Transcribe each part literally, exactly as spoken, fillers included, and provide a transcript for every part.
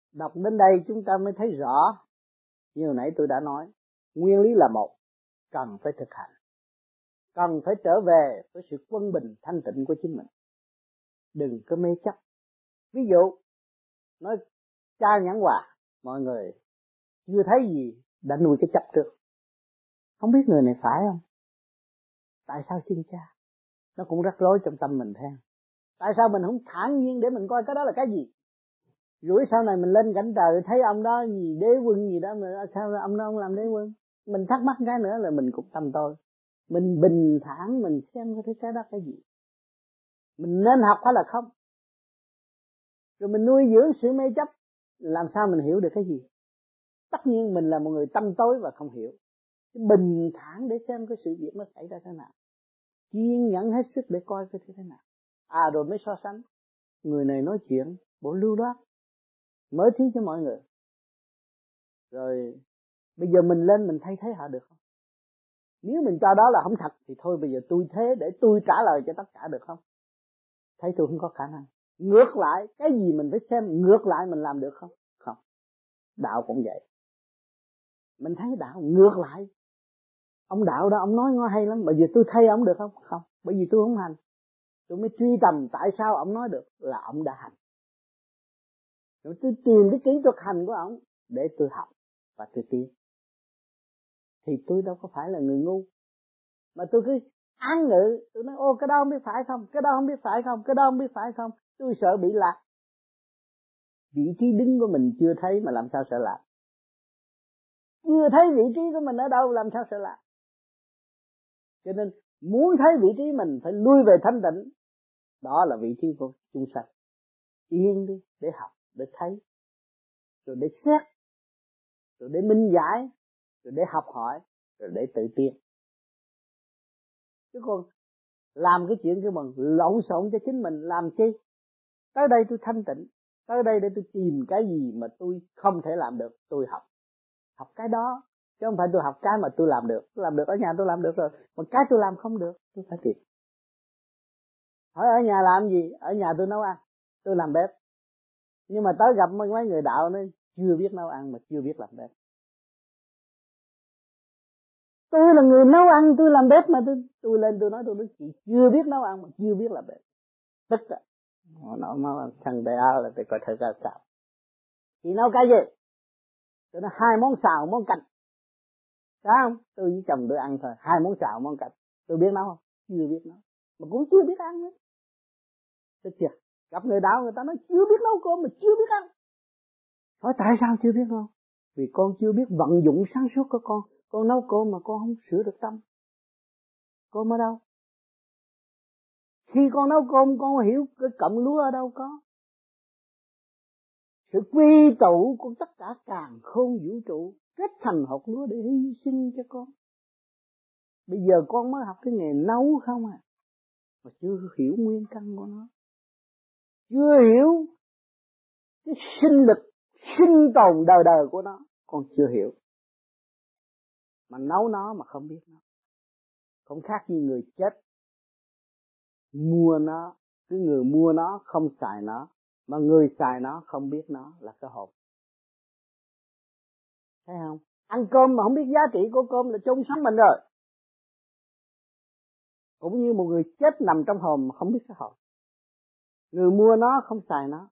Đọc đến đây chúng ta mới thấy rõ, như hồi nãy tôi đã nói, nguyên lý là một, cần phải thực hành, cần phải trở về với sự quân bình thanh tịnh của chính mình. Đừng có mê chấp. Ví dụ nói cha nhãn hòa, mọi người chưa thấy gì đã nuôi cái chấp trước, không biết người này phải không, tại sao xin cha, nó cũng rắc rối trong tâm mình theo. Tại sao mình không thản nhiên để mình coi cái đó là cái gì? Rủi sau này mình lên cảnh trời thấy ông đó gì đế quân gì đó, mà sao ông đó không làm đế quân? Mình thắc mắc cái nữa là mình cũng tâm tôi. Mình bình thản mình xem cái cái đó cái gì. Mình nên học hay là không? Rồi mình nuôi dưỡng sự mê chấp, làm sao mình hiểu được cái gì? Tất nhiên mình là một người tâm tối và không hiểu. Bình thản để xem cái sự việc nó xảy ra thế nào, kiên nhẫn hết sức để coi cái thế nào. À rồi mới so sánh. Người này nói chuyện bộ lưu loát, mới thí cho mọi người. Rồi bây giờ mình lên mình thay thế họ được không? Nếu mình cho đó là không thật thì thôi bây giờ tôi thế để tôi trả lời cho tất cả được không? Thấy tôi không có khả năng. Ngược lại, cái gì mình phải xem ngược lại mình làm được không? Không. Đạo cũng vậy. Mình thấy đạo ngược lại. Ông đạo đó ông nói ngon hay lắm, bây giờ tôi thay ông được không? Không, bởi vì tôi không hành. Tôi mới truy tầm tại sao ông nói được, là ông đã hành. Rồi tôi tìm cái kỹ thuật hành của ông để tôi học và tôi tiến. Thì tôi đâu có phải là người ngu, mà tôi cứ án ngữ, tôi nói ô cái đó không biết phải không, cái đó không biết phải không, cái đó không biết phải không. Tôi sợ bị lạc. Vị trí đứng của mình chưa thấy mà làm sao sợ lạc? Chưa thấy vị trí của mình ở đâu làm sao sợ lạc? Cho nên muốn thấy vị trí mình phải lui về thanh tịnh. Đó là vị trí của chúng sanh. Yên đi để học, để thấy, rồi để xét, rồi để minh giải, rồi để học hỏi, rồi để tự tiến. Chứ còn làm cái chuyện cái bằng lộn xộn cho chính mình làm chi? Tới đây tôi thanh tịnh, tới đây để tôi tìm cái gì mà tôi không thể làm được, tôi học. Học cái đó, chứ không phải tôi học cái mà tôi làm được. Tôi làm được ở nhà tôi làm được rồi, mà cái tôi làm không được, tôi phải tìm. Hỏi ở nhà làm gì? Ở nhà tôi nấu ăn, tôi làm bếp. Nhưng mà tới gặp mấy người đạo nó chưa biết nấu ăn mà chưa biết làm bếp. Tôi là người nấu ăn, tôi làm bếp mà tôi tôi lên tôi nói tôi nói chị chưa biết nấu ăn mà chưa biết làm bếp. Tức là nó nó thằng đại áo là phải coi thử ra sao. Chị nấu cái gì? Tôi nói hai món xào món canh. Phải không? Tôi với chồng tôi ăn thôi, hai món xào món canh. Tôi biết nấu không? Chưa biết nấu. Mà cũng chưa biết ăn nữa. Tức chưa? Gặp người đạo người ta nói chưa biết nấu cơm mà chưa biết ăn. Hỏi tại sao chưa biết không? Vì con chưa biết vận dụng sáng suốt của con. Con nấu cơm mà con không sửa được tâm. Cơm ở đâu? Khi con nấu cơm con hiểu cái cọng lúa ở đâu có. Sự quy tụ của tất cả càn khôn vũ trụ kết thành hột lúa để hy sinh cho con. Bây giờ con mới học cái nghề nấu không à, mà chưa hiểu nguyên căn của nó, chưa hiểu cái sinh lực sinh tồn đời đời của nó, con chưa hiểu. Mà nấu nó mà không biết nó, không khác như người chết mua nó, cái người mua nó không xài nó, mà người xài nó không biết nó là cái hồn. Thấy không? Ăn cơm mà không biết giá trị của cơm là chôn sống mình rồi. Cũng như một người chết nằm trong hồn mà không biết cái hồn. Người mua nó không xài nó.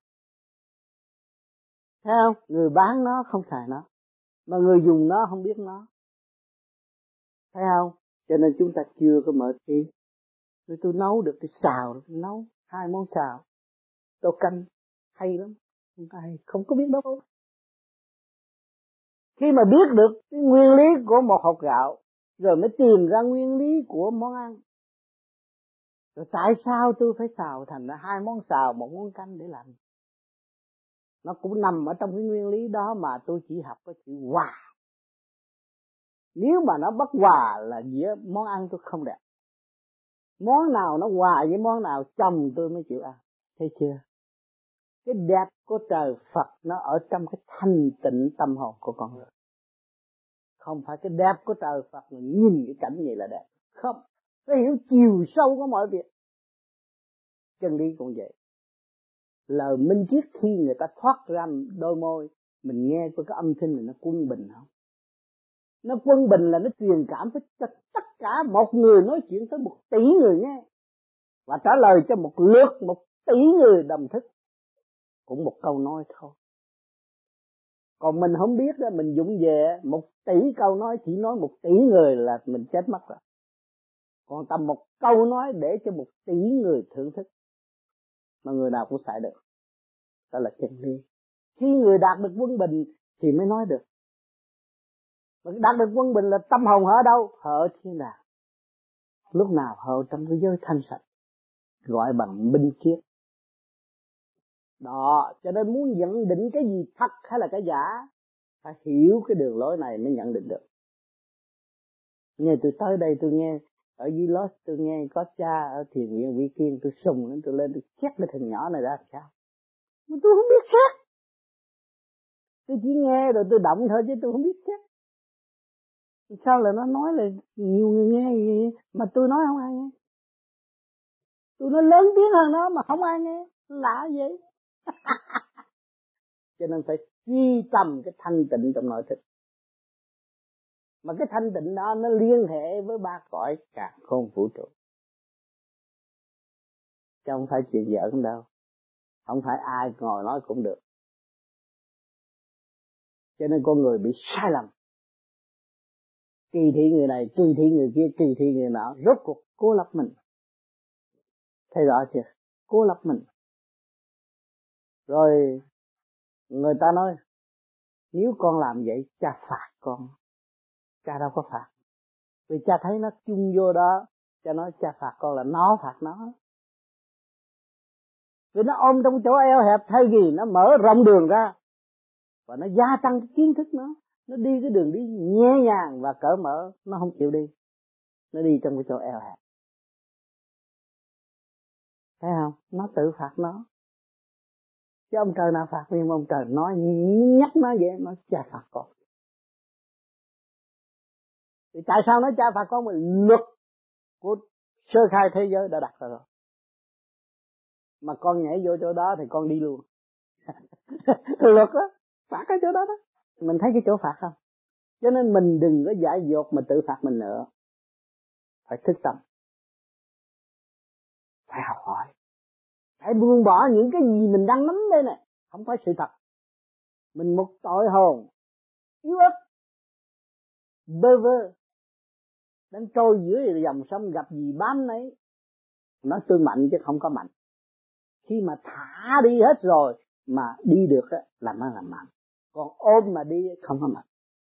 Thấy không? Người bán nó không xài nó, mà người dùng nó không biết nó. Thấy không? Cho nên chúng ta chưa có mở trí. Rồi tôi nấu được, tôi xào, tôi nấu hai món xào, tô canh, hay lắm. Không có hay, không có biết đâu. Khi mà biết được cái nguyên lý của một hột gạo, rồi mới tìm ra nguyên lý của món ăn. Rồi tại sao tôi phải xào thành ra hai món xào, một món canh để làm? Nó cũng nằm ở trong cái nguyên lý đó mà tôi chỉ học có chữ hòa. Nếu mà nó bất hòa là dĩa món ăn tôi không đẹp. Món nào nó hòa với món nào chồng tôi mới chịu ăn. Thấy chưa? Cái đẹp của trời Phật nó ở trong cái thanh tịnh tâm hồn của con người. Không phải cái đẹp của trời Phật mà nhìn cái cảnh gì là đẹp. Không. Phải hiểu chiều sâu của mọi việc. Chân lý cũng vậy. Lời minh triết khi người ta thoát ra đôi môi, mình nghe có cái âm thanh này nó quân bình không? Nó quân bình là nó truyền cảm với cho tất cả một người nói chuyện tới một tỷ người nghe, và trả lời cho một lượt một tỷ người đồng thức, cũng một câu nói thôi. Còn mình không biết đó, mình dụng về một tỷ câu nói chỉ nói một tỷ người là mình chết mất rồi. Còn tầm một câu nói để cho một tỷ người thưởng thức, mà người nào cũng xài được, đó là chân lý. Khi người đạt được quân bình thì mới nói được. Mà đạt được quân bình là tâm hồn ở đâu? Ở thiên đàng. Lúc nào ở trong cái giới thanh sạch, gọi bằng minh triết. Đó, cho nên muốn nhận định cái gì thật hay là cái giả, phải hiểu cái đường lối này mới nhận định được. Nghe tôi tới đây tôi nghe, ở dưới Los tôi nghe có cha ở thiền viện Vị Kiên, tôi sùng lên, tôi lên tôi xét cái thằng nhỏ này ra sao. Mà tôi không biết xét. Tôi chỉ nghe rồi tôi động thôi chứ tôi không biết xét. Sao là nó nói là nhiều người nghe gì mà tôi nói không ai nghe. Tôi nói lớn tiếng hơn nó mà không ai nghe, lạ vậy. Cho nên phải truy tầm cái thanh tịnh trong nội thức. Mà cái thanh tịnh đó nó liên hệ với ba cõi càn khôn vũ trụ. Chứ không phải chuyện giỡn đâu. Không phải ai ngồi nói cũng được. Cho nên con người bị sai lầm. Kỳ thị người này, kỳ thị người kia, kỳ thị người nọ, rốt cuộc cô lập mình. Thấy rõ chưa? Cô lập mình. Rồi người ta nói, nếu con làm vậy, cha phạt con. Cha đâu có phạt. Vì cha thấy nó chung vô đó, cha nói cha phạt con là nó phạt nó. Vì nó ôm trong chỗ eo hẹp, thay vì nó mở rộng đường ra, và nó gia tăng cái kiến thức nó. Nó đi cái đường đi nhẹ nhàng và cởi mở, nó không chịu đi. Nó đi trong cái chỗ eo hẹp. Thấy không? Nó tự phạt nó. Chứ ông trời nào phạt, nhưng ông trời nói nhắc nó vậy, nó cha phạt con. Thì tại sao nó cha phạt con? Mà luật của sơ khai thế giới đã đặt ra rồi. Mà con nhảy vô chỗ đó thì con đi luôn. Luật đó, phạt cái chỗ đó đó. Mình thấy cái chỗ phạt không? Cho nên mình đừng có dại dột mà tự phạt mình nữa. Phải thức tâm. Phải học hỏi. Phải buông bỏ những cái gì mình đang nắm đây này. Không phải sự thật. Mình một tội hồn yếu ớt, bơ vơ, đang trôi dưới dòng sông, gặp gì bám nấy. Nói tôi mạnh chứ không có mạnh. Khi mà thả đi hết rồi mà đi được á, là nó là mạnh. Còn ôm mà đi không có mạnh.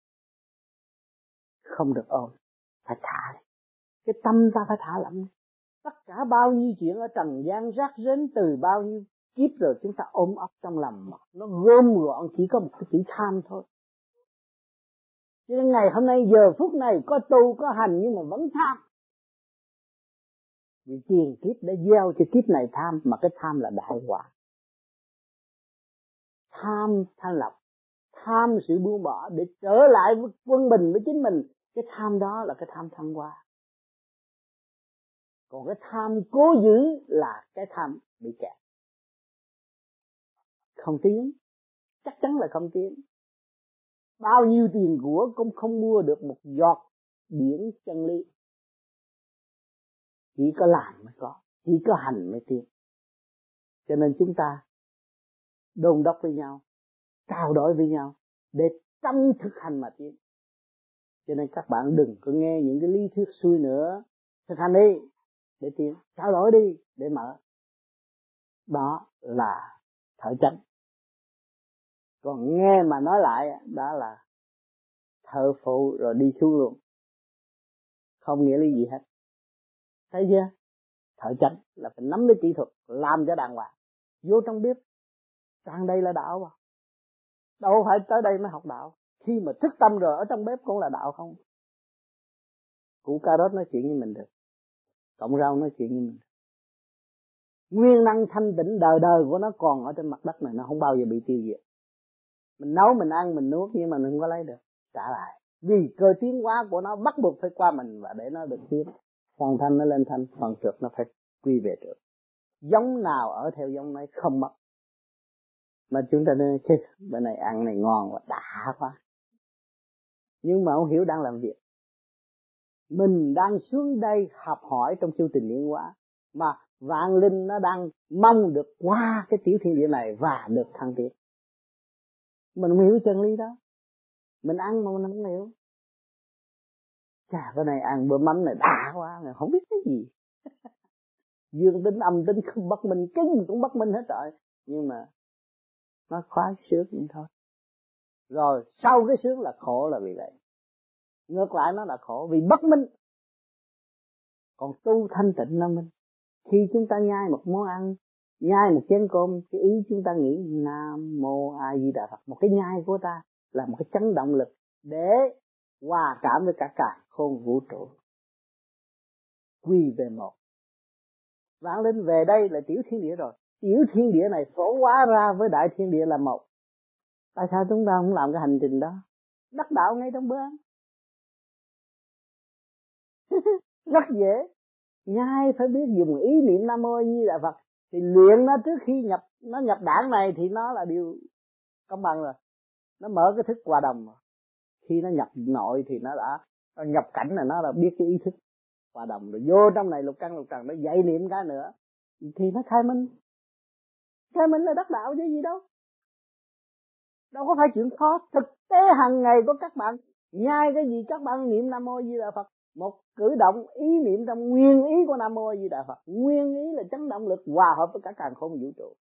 Không được ôm, phải thả đi. Cái tâm ta phải thả lỏng. Tất cả bao nhiêu chuyện ở trần gian rác rến từ bao nhiêu kiếp rồi chúng ta ôm ấp trong lòng mà nó gom gọn chỉ có một cái chữ tham thôi. Cho nên ngày hôm nay giờ phút này có tu có hành nhưng mà vẫn tham. Vì tiền kiếp đã gieo cho kiếp này tham, mà cái tham là đại quả. Tham thanh lọc, tham sự buông bỏ để trở lại với quân bình với chính mình. Cái tham đó là cái tham thăng hoa. Còn cái tham cố giữ là cái tham bị kẹt. Không tiến, chắc chắn là không tiến. Bao nhiêu tiền của cũng không mua được một giọt biển chân lý. Chỉ có làm mới có, chỉ có hành mới tiến. Cho nên chúng ta đôn đốc với nhau, trao đổi với nhau để trong thực hành mà tiến. Cho nên các bạn đừng có nghe những cái lý thuyết xuôi nữa. Thực hành đi để tiến, trao đổi đi để mở. Đó là thở chánh. Còn nghe mà nói lại đó là thở phụ rồi đi xuống luôn. Không nghĩa lý gì hết. Thấy chưa? Thở chánh là phải nắm lấy kỹ thuật, làm cho đàng hoàng. Vô trong bếp, tràn đây là đạo mà. Đâu phải tới đây mới học đạo. Khi mà thức tâm rồi ở trong bếp cũng là đạo không. Củ cà rốt nói chuyện với mình được. Cộng rau nói chuyện với mình được. Nguyên năng thanh tịnh đời đời của nó còn ở trên mặt đất này, nó không bao giờ bị tiêu diệt. Mình nấu, mình ăn, mình nuốt nhưng mà mình không có lấy được. Trả lại. Vì cơ tiến hóa của nó bắt buộc phải qua mình và để nó được tiến. Phần thanh nó lên thanh, phần trượt nó phải quy về trượt. Giống nào ở theo giống ấy không mất. Mà chúng ta nói chứ bữa này ăn này ngon quá, đã quá. Nhưng mà không hiểu đang làm việc. Mình đang xuống đây học hỏi trong chương trình Điển Hóa, mà vạn linh nó đang mong được qua cái tiểu thiên địa này và được thăng tiến. Mình không hiểu chân lý đó. Mình ăn mà mình không hiểu. Chà, cái này ăn bữa mắm này đã quá, mình không biết cái gì. Dương tính âm tính không bất minh, cái gì cũng bất minh hết trời. Nhưng mà nó khoái sướng vậy thôi. Rồi sau cái sướng là khổ là vì vậy. Ngược lại nó là khổ vì bất minh. Còn tu thanh tịnh là minh. Khi chúng ta nhai một món ăn, nhai một chén cơm, cái ý chúng ta nghĩ Nam Mô A Di Đà Phật. Một cái nhai của ta là một cái chấn động lực để hòa cảm với cả cả khôn vũ trụ, quy về một. Vạn linh về đây là tiểu thiên địa rồi. Tiểu thiên địa này phổ hóa ra với đại thiên địa là một. Tại sao chúng ta không làm cái hành trình đó? Đắc đạo ngay trong bữa ăn. Rất dễ. Nhai phải biết dùng ý niệm Nam Mô A Di Đà Phật. Thì luyện nó trước khi nhập nó nhập đảng này thì nó là điều công bằng rồi. Nó mở cái thức hòa đồng rồi. Khi nó nhập nội thì nó đã nó nhập cảnh là nó đã biết cái ý thức hòa đồng rồi. Vô trong này lục căn lục trần nó dạy niệm cái nữa thì nó khai minh. Khai minh là đắc đạo chứ gì đâu. Đâu có phải chuyện khó. Thực tế hàng ngày của các bạn nhai cái gì các bạn niệm Nam Mô A Di Đà Phật. Một cử động ý niệm trong nguyên ý của Nam Mô A Di Đà Phật. Nguyên ý là chấn động lực hòa hợp với cả càn khôn vũ trụ.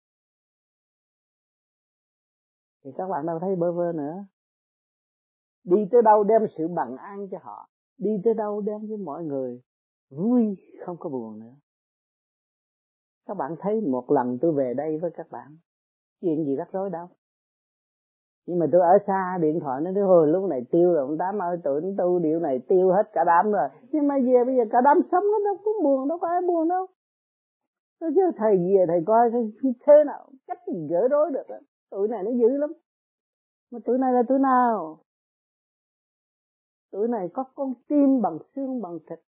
Thì các bạn đâu thấy bơ vơ nữa. Đi tới đâu đem sự bằng an cho họ. Đi tới đâu đem với mọi người vui, không có buồn nữa. Các bạn thấy một lần tôi về đây với các bạn, chuyện gì rắc rối đâu. Nhưng mà tôi ở xa, điện thoại nó nói hồi lúc này tiêu rồi, ông Tám ơi tuổi nó tu điệu này tiêu hết cả đám rồi. Nhưng mà về bây giờ cả đám sống nó đâu có buồn, đâu có ai buồn đâu. Tôi chứ thầy về thầy coi thế nào, cách gì gỡ rối được. Tuổi này nó dữ lắm. Mà tuổi này là tuổi nào? Tuổi này có con tim bằng xương bằng thịt.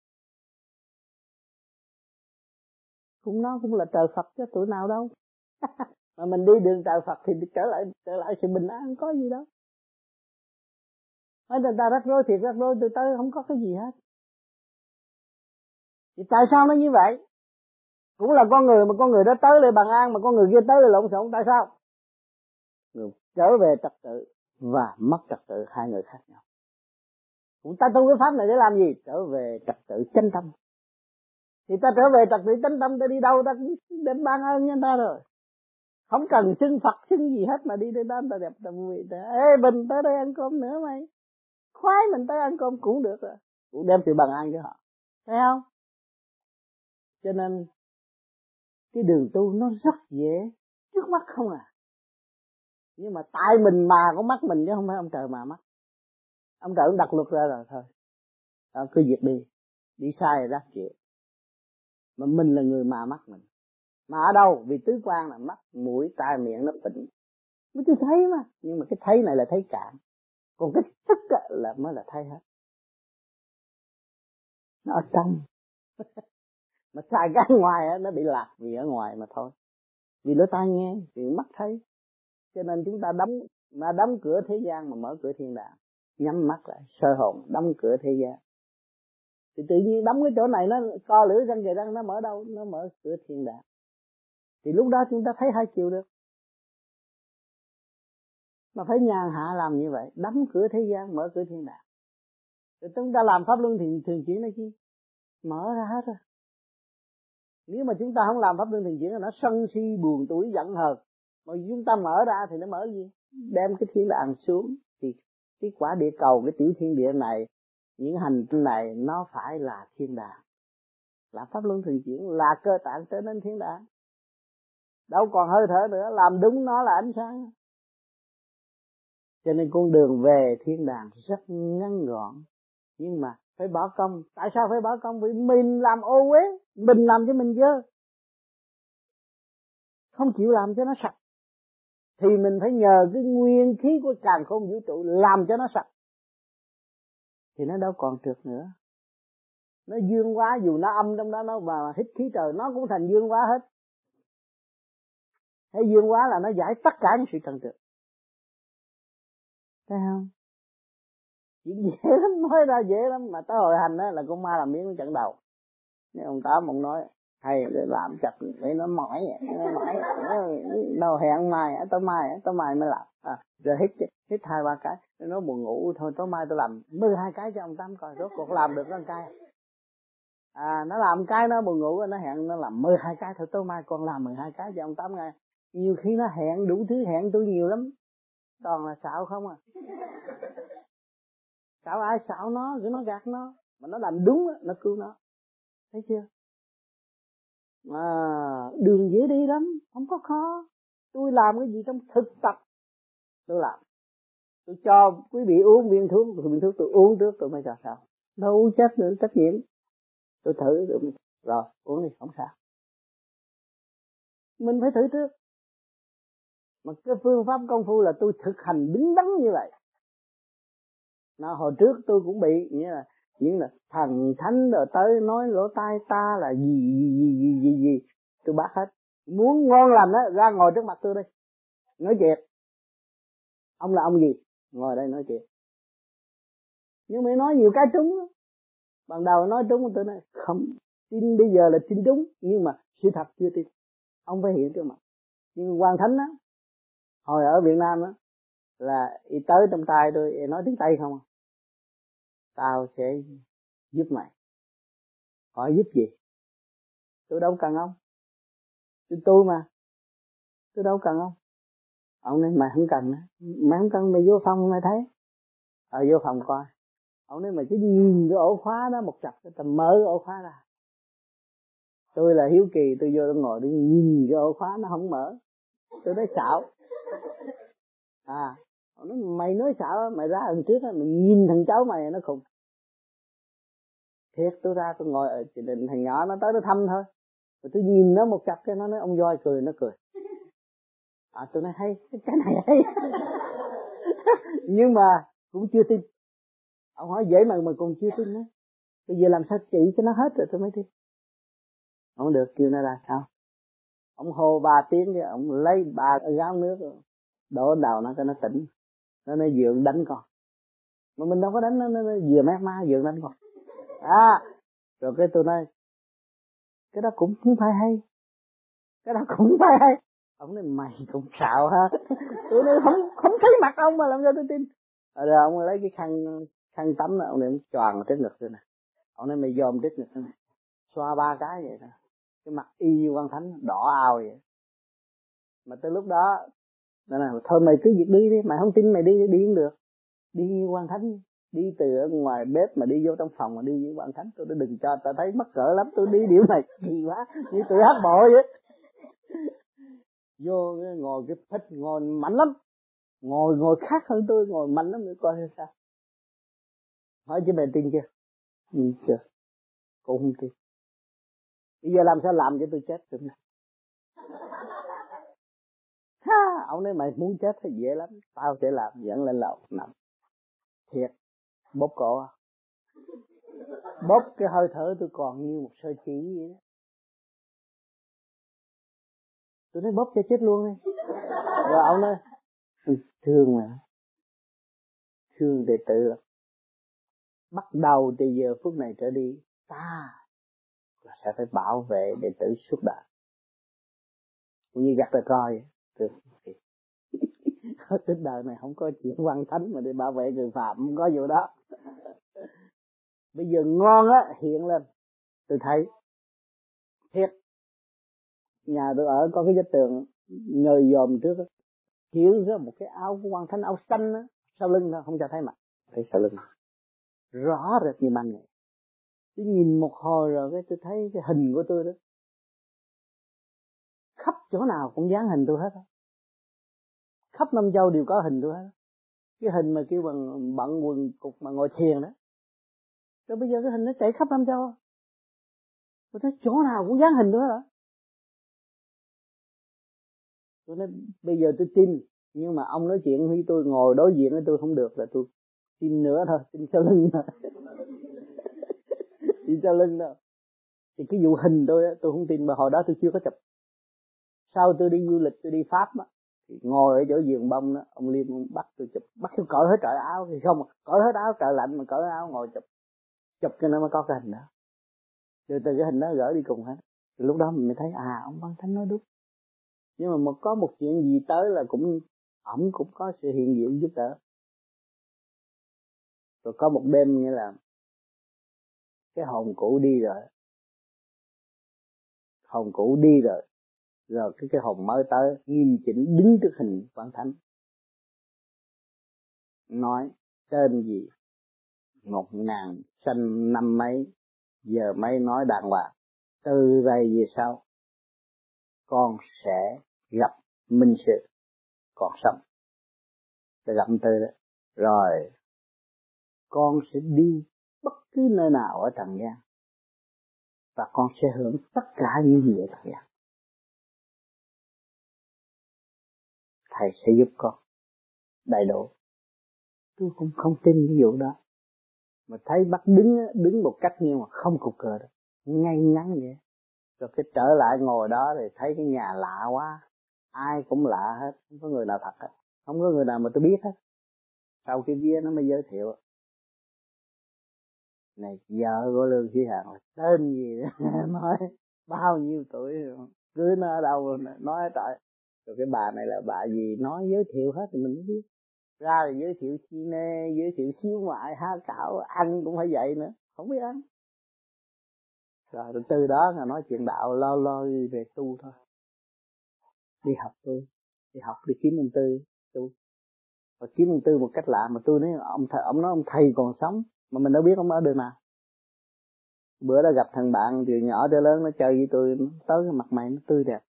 Cũng nó cũng là trời Phật chứ tuổi nào đâu. Mà mình đi đường trời Phật thì trở lại trở lại sự bình an, có gì đâu. Nói người ta rắc rối thiệt rắc rối, từ tới không có cái gì hết. Thì tại sao nó như vậy? Cũng là con người mà con người đó tới lại bằng an, mà con người kia tới lại lộn xộn, tại sao? Người trở về trật tự và mất trật tự hai người khác nhau. Cũng ta tu cái pháp này để làm gì? Trở về trật tự chánh tâm. Thì ta trở về trật tự chánh tâm, ta đi đâu ta cũng đến ban ơn nhân ta rồi. Không cần xưng Phật xưng gì hết mà đi đến đó ta đẹp ta vui. Ta, ê Bình tới đây ăn cơm nữa mày. Khoái mình tới ăn cơm cũng được rồi. Cũng đem sự bằng an cho họ. Thấy không? Cho nên cái đường tu nó rất dễ. Trước mắt không à. Nhưng mà tại mình mà có mắt mình chứ không phải ông trời mà mắt. Ông trời cũng đặt luật ra rồi thôi. Đó, cứ việc đi. Đi sai rồi đáp chịu. Mà mình là người mà mắt mình. Mà ở đâu? Vì tứ quan là mắt, mũi, tai, miệng nó tỉnh. Mới tôi thấy mà. Nhưng mà cái thấy này là thấy cảm. Còn cái thức là mới là thấy hết. Nó ở trong. Mà sai cái ngoài á, nó bị lạc vì ở ngoài mà thôi. Vì lỗ tai nghe, vì mắt thấy. Cho nên chúng ta đóng, mà đóng cửa thế gian mà mở cửa thiên đàng. Nhắm mắt lại, sơ hồn, đóng cửa thế gian. Thì tự nhiên đóng cái chỗ này nó co lưỡi răng kề răng, nó mở đâu? Nó mở cửa thiên đàng. Thì lúc đó chúng ta thấy hai chiều được. Mà phải nhàn hạ làm như vậy, đóng cửa thế gian, mở cửa thiên đàng. Rồi chúng ta làm pháp luân thì thường chuyển này chi? Mở ra hết rồi. Nếu mà chúng ta không làm pháp luân thường chuyển, nó sân si buồn tủi giận hờn. Mà chúng ta mở ra thì nó mở gì? Đem cái thiên đàng xuống. Thì cái quả địa cầu, cái tiểu thiên địa này, những hành tinh này nó phải là thiên đàng. Là pháp luân thường chuyển, là cơ tạng trở nên thiên đàng. Đâu còn hơi thở nữa, làm đúng nó là ánh sáng. Cho nên con đường về thiên đàng rất ngắn gọn. Nhưng mà phải bỏ công. Tại sao phải bỏ công? Vì mình làm ô uế, mình làm cho mình dơ. Không chịu làm cho nó sạch. Thì mình phải nhờ cái nguyên khí của càn khôn vũ trụ làm cho nó sạch. Thì nó đâu còn trượt nữa. Nó dương quá, dù nó âm trong đó nó mà hít khí trời, nó cũng thành dương quá hết. Thấy duyên hóa là nó giải tất cả những sự trần trượt. Thấy không? Chuyện dễ lắm, nói ra dễ lắm. Mà tới hội hành á là con ma làm miếng trận đầu. Nên ông Tám ông nói hay để làm chặt để nó mỏi nó mỏi đâu hẹn mai tối mai tối mai mới làm. À, rồi hít hít hai ba cái nó buồn ngủ thôi, tối mai tôi làm mười hai cái cho ông Tám coi rốt cuộc làm được con cái. À nó làm cái nó buồn ngủ, nó hẹn nó làm mười hai cái thôi, tối mai con làm mười hai cái cho ông Tám nghe. Nhiều khi nó hẹn đủ thứ, hẹn tôi nhiều lắm, toàn là xạo không à. Xạo ai xạo nó, cứ nó gạt nó, mà nó làm đúng đó, nó cứu nó. Thấy chưa? À, đường dễ đi lắm, không có khó. Tôi làm cái gì trong thực tập tôi làm. Tôi cho quý vị uống viên thuốc, viên thuốc tôi uống trước tôi mới cho sao. Đâu trách nữa, trách nhiệm. Tôi thử rồi, rồi uống đi không sao. Mình phải thử trước. Mà cái phương pháp công phu là tôi thực hành đứng đắn như vậy. Nó hồi trước tôi cũng bị như là những là thần thánh rồi tới nói lỗ tai ta là gì gì gì gì gì gì, tôi bắt hết. Muốn ngon lành á ra ngồi trước mặt tôi đây nói chuyện. Ông là ông gì? Ngồi đây nói chuyện. Nhưng mà nói nhiều cái trúng. Ban đầu nói trúng tôi nói không, tin bây giờ là tin đúng, nhưng mà sự thật chưa tin. Ông phải hiện trước mặt. Nhưng Quan Thánh á, hồi ở Việt Nam á, là y tới trong tay tôi nói tiếng Tây không à? Tao sẽ giúp mày. Hỏi giúp gì? Tôi đâu cần ông. Tôi tu mà. Tôi đâu cần ông. Ông nói mày không cần nữa. Mày không cần mày vô phòng mày thấy. Ờ vô phòng coi. Ông nói mày cứ nhìn cái ổ khóa đó một chập, tao mở cái ổ khóa ra. Tôi là hiếu kỳ, tôi vô tôi ngồi tôi nhìn cái ổ khóa nó không mở. Tôi nói xạo. À, ông nói mày nói xạo, mày ra lần trước mày nhìn thằng cháu mày nó khùng. Thiệt tôi ra tôi ngồi ở chỉ định thằng nhỏ nó tới nó thăm thôi. Rồi tôi nhìn nó một chập cái nó nói ông voi cười, nó cười. À tôi nói hay, cái này hay. Nhưng mà cũng chưa tin. Ông hỏi dễ mà mà còn chưa tin nữa. Bây giờ làm sao chỉ cho nó hết rồi tôi mới tin. Không được, kêu nó ra sao. Ông hô ba tiếng cái ông lấy ba gáo nước đổ đầu nó cho nó tỉnh. Nó nói dượng đánh con. Mà mình đâu có đánh nó, nó, nó vừa mát má dượng đánh con. À, rồi cái tôi nói cái đó cũng không phải hay. Cái đó cũng phải hay. Ông nói mày cũng xạo ha. Tôi nói không không thấy mặt ông mà làm sao tôi tin. Rồi ông lấy cái khăn khăn tắm đó, ông đem choàng trước ngực tôi nè. Ông nói mày dòm trước ngực tôi nè. Xoa ba cái vậy thôi. Cái mặt y như Quan Thánh đỏ ao vậy. Mà tới lúc đó nên là thôi mày cứ việc đi đi, mày không tin mày đi đi cũng được. Đi như Quan Thánh, đi từ ở ngoài bếp mà đi vô trong phòng mà đi như Quan Thánh. Tôi nói đừng cho tao thấy mắc cỡ lắm, tôi đi điểm này kỳ quá, như tôi hát bộ vậy. Vô ngồi cái phích ngồi mạnh lắm, ngồi ngồi khác hơn tôi, ngồi mạnh lắm, để coi sao. Hỏi chứ mày tin chưa? Ừ, chưa. Cũng không tin. Bây giờ làm sao làm cho tôi chết được nè. Ha, ông nói mày muốn chết thì dễ lắm, tao sẽ làm, dẫn lên lầu nằm. Thiệt, bóp cổ. Bóp cái hơi thở tôi còn như một sợi chỉ vậy đó. Tôi nói bóp cho chết luôn đi. Rồi ông nói thương mà, thương đệ tử lắm. Bắt đầu từ giờ phút này trở đi, ta là sẽ phải bảo vệ đệ tử suốt đời. Cũng như gặt ra coi vậy. Trên đời này không có chuyện Quan Thánh mà để bảo vệ người phạm, không có vụ đó. Bây giờ ngon á, hiện lên. Tôi thấy thiệt. Nhà tôi ở có cái vách tường nhời dòm trước á, hiểu ra một cái áo của Quan Thánh, áo xanh á, sau lưng nó không cho thấy mặt, thấy sau lưng rõ rệt như ban ngày. Tôi nhìn một hồi rồi cái tôi thấy cái hình của tôi đó, khắp chỗ nào cũng dán hình tôi hết á, khắp Nam Châu đều có hình tôi hết. Cái hình mà kêu bằng bận quần cục mà ngồi thiền đó, rồi bây giờ cái hình nó chạy khắp Nam Châu, tôi thấy chỗ nào cũng dán hình tôi hết. Tôi nói bây giờ tôi tin, nhưng mà ông nói chuyện với tôi, ngồi đối diện với tôi không được là tôi tin nữa thôi, tin sau lưng thôi. Tin sau lưng đâu. Thì cái vụ hình tôi tôi không tin, mà hồi đó tôi chưa có chụp. Sau tôi đi du lịch, tôi đi Pháp á, thì ngồi ở chỗ giường bông đó, ông Liêm ông bắt tôi chụp, bắt tôi cởi hết trọi áo, thì không, cởi hết áo trời lạnh mà cởi áo ngồi chụp, chụp cho nó mới có cái hình đó. Từ từ cái hình đó gửi đi cùng hết. Từ lúc đó mình mới thấy à, ông Văn Thánh nói đúng. Nhưng mà một có một chuyện gì tới là cũng ổng cũng có sự hiện diện giúp đỡ. Rồi có một đêm nghĩa là cái hồn cũ đi rồi, hồn cũ đi rồi, rồi cái cái hồn mới tới nghiêm chỉnh đứng trước hình Văn Thánh, nói tên gì, một ngàn sanh năm mấy, giờ mấy nói đàng hoàng, từ đây về sau con sẽ gặp minh sự còn sống, sẽ gặp Tư đó, rồi con sẽ đi bất cứ nơi nào ở trần gian và con sẽ hưởng tất cả những gì ở trần gian. Thầy sẽ giúp con đầy đủ. Tôi cũng không tin cái vụ đó, mà thấy bắt đứng đứng một cách nhưng mà không cục cờ đâu, ngay ngắn vậy. Rồi cái trở lại ngồi đó thì thấy cái nhà lạ quá, ai cũng lạ hết, không có người nào thật hết, không có người nào mà tôi biết hết. Sau khi bia nó mới giới thiệu, này vợ của Lương Chí Hằng tên gì đó nói bao nhiêu tuổi, cưới nó ở đâu, nói trời. Rồi cái bà này là bà gì nói giới thiệu hết thì mình mới biết. Ra là giới thiệu chi nê, giới thiệu xíu ngoại, há cảo, ăn cũng phải vậy nữa, không biết ăn. Rồi từ đó là nói chuyện đạo, lo lo về tu thôi. Đi học tu, đi học đi kiếm ông Tư tu. Và kiếm ông Tư một cách lạ mà tôi nói ông thầy, ông nói ông thầy còn sống mà mình đâu biết ông ở đường nào. Bữa đó gặp thằng bạn từ nhỏ tới lớn nó chơi với tôi, nó tới cái mặt mày nó tươi đẹp.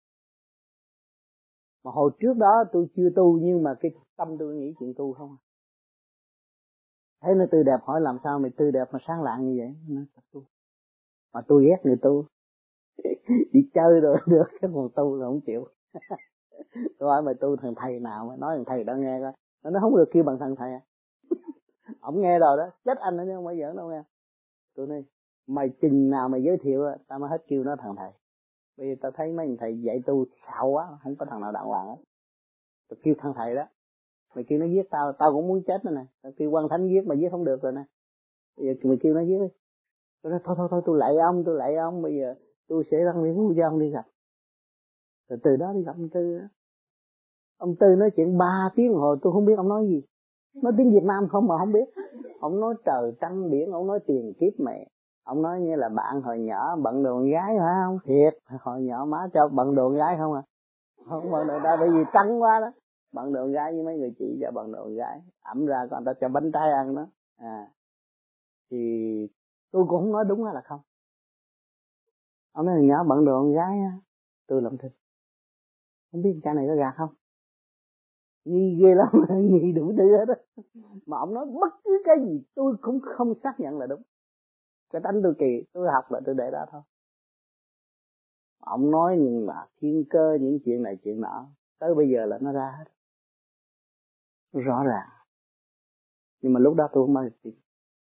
Mà hồi trước đó tôi chưa tu nhưng mà cái tâm tôi nghĩ chuyện tu không. Thấy nó tươi đẹp hỏi làm sao mày tươi đẹp mà sáng lạng như vậy, nó tập tu. Mà tôi ghét người tu. Đi chơi rồi được cái còn tu là không chịu. Tôi hỏi mày tu thằng thầy nào, mày nói thằng thầy đó nghe coi. Nó không được kêu bằng thằng thầy à. Ông nghe rồi đó, chết anh nữa chứ không phải giỡn đâu nghe. Tôi nói mày chừng nào mày giới thiệu tao mới hết kêu nó thằng thầy. Bây giờ tao thấy mấy thằng thầy dạy tu xạo quá, không có thằng nào đàng hoàng hết. Tôi kêu thằng thầy đó, mày kêu nó giết tao, tao cũng muốn chết nữa nè. Tao kêu Quan Thánh giết mà giết không được rồi nè. Bây giờ mày kêu nó giết đi. Tôi nói thôi thôi thôi tôi lạy ông, tôi lạy ông, bây giờ tôi sẽ đăng miễn phúc cho ông đi gặp. Rồi từ đó đi gặp ông Tư đó. Ông Tư nói chuyện ba tiếng hồi tôi không biết ông nói gì. Nói tiếng Việt Nam không mà không biết. Ông nói trời trăng biển, ông nói tiền kiếp mẹ. Ông nói như là bạn hồi nhỏ bận đồ con gái phải không? Thiệt, hồi nhỏ má cho bận đồ con gái không à? Không bận đồ ta bởi vì trắng quá đó. Bận đồ con gái với mấy người chị cho bận đồ con gái. Ẩm ra còn ta cho bánh trái ăn đó. À. Thì tôi cũng không nói đúng hay là không. Ông nói nhỏ bận đồ con gái á, tôi làm thịt. Không biết cha này có gạt không? Nghi ghê lắm, nghi đủ thứ hết á. Mà ông nói bất cứ cái gì tôi cũng không xác nhận là đúng. Cái tánh tôi kỳ, tôi học là tôi để đó thôi. Ông nói nhưng mà thiên cơ những chuyện này chuyện nọ, tới bây giờ là nó ra hết. Rõ ràng. Nhưng mà lúc đó tôi không bao giờ tin.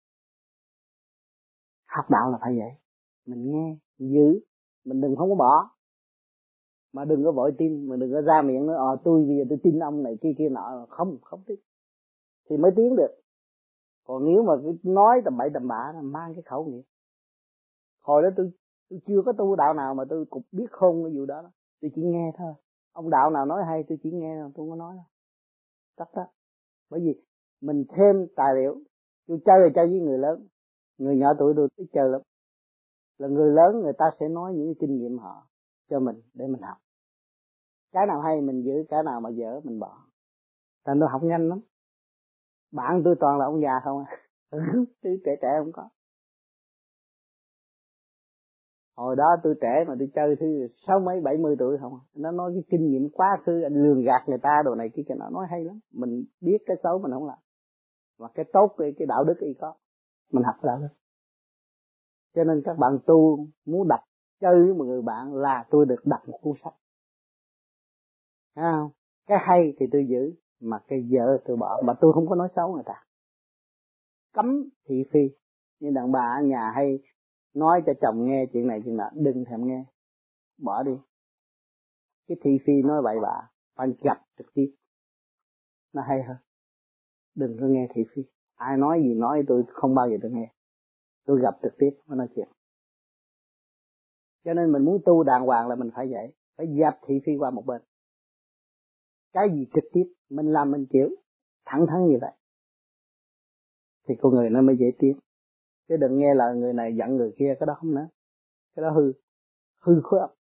Học đạo là phải vậy. Mình nghe, giữ, mình đừng không có bỏ. Mà đừng có vội tin, mà đừng có ra miệng nói ờ tôi bây giờ tôi tin ông này kia kia nọ, không, không tin. Thì mới tiến được. Còn nếu mà cứ nói tầm bậy tầm bạ là mang cái khẩu nghiệp. Hồi đó tôi tôi chưa có tu đạo nào mà tôi cũng biết khôn cái vụ đó, đó. Tôi chỉ nghe thôi. Ông đạo nào nói hay tôi chỉ nghe thôi, tôi không có nói đâu. Tất đó. Bởi vì mình thêm tài liệu. Tôi chơi là chơi với người lớn. Người nhỏ tuổi tôi thích chơi lắm. Là người lớn người ta sẽ nói những cái kinh nghiệm họ cho mình để mình học. Cái nào hay mình giữ, cái nào mà dở mình bỏ. Thành tôi học nhanh lắm. Bạn tôi toàn là ông già không à. Chứ trẻ trẻ không có. Hồi đó tôi trẻ mà tôi chơi thứ sáu mấy bảy mươi tuổi không. Nó nói cái kinh nghiệm quá khứ, anh lường gạt người ta đồ này kia kia nó nói hay lắm. Mình biết cái xấu mình không làm. Mà cái tốt cái, cái đạo đức y có. Mình học đạo đức. Cho nên các bạn tu muốn đọc chơi với một người bạn là tôi được đọc một cuốn sách. Thấy không? Cái hay thì tôi giữ, mà cái dở tôi bỏ. Mà tôi không có nói xấu người ta. Cấm thị phi. Nhưng đàn bà ở nhà hay nói cho chồng nghe chuyện này chuyện nọ, đừng thèm nghe. Bỏ đi. cái thị phi nói bậy bạ, phải gặp trực tiếp, nó hay hơn. Đừng có nghe thị phi, ai nói gì nói tôi không bao giờ tôi nghe, tôi gặp trực tiếp mới nói chuyện. Cho nên mình muốn tu đàng hoàng là mình phải vậy, phải dẹp thị phi qua một bên. Cái gì trực tiếp mình làm mình chịu, thẳng thắn như vậy thì con người nó mới dễ tiến. Chứ đừng nghe lời người này giận người kia, cái đó không nữa, cái đó hư hư khối óc.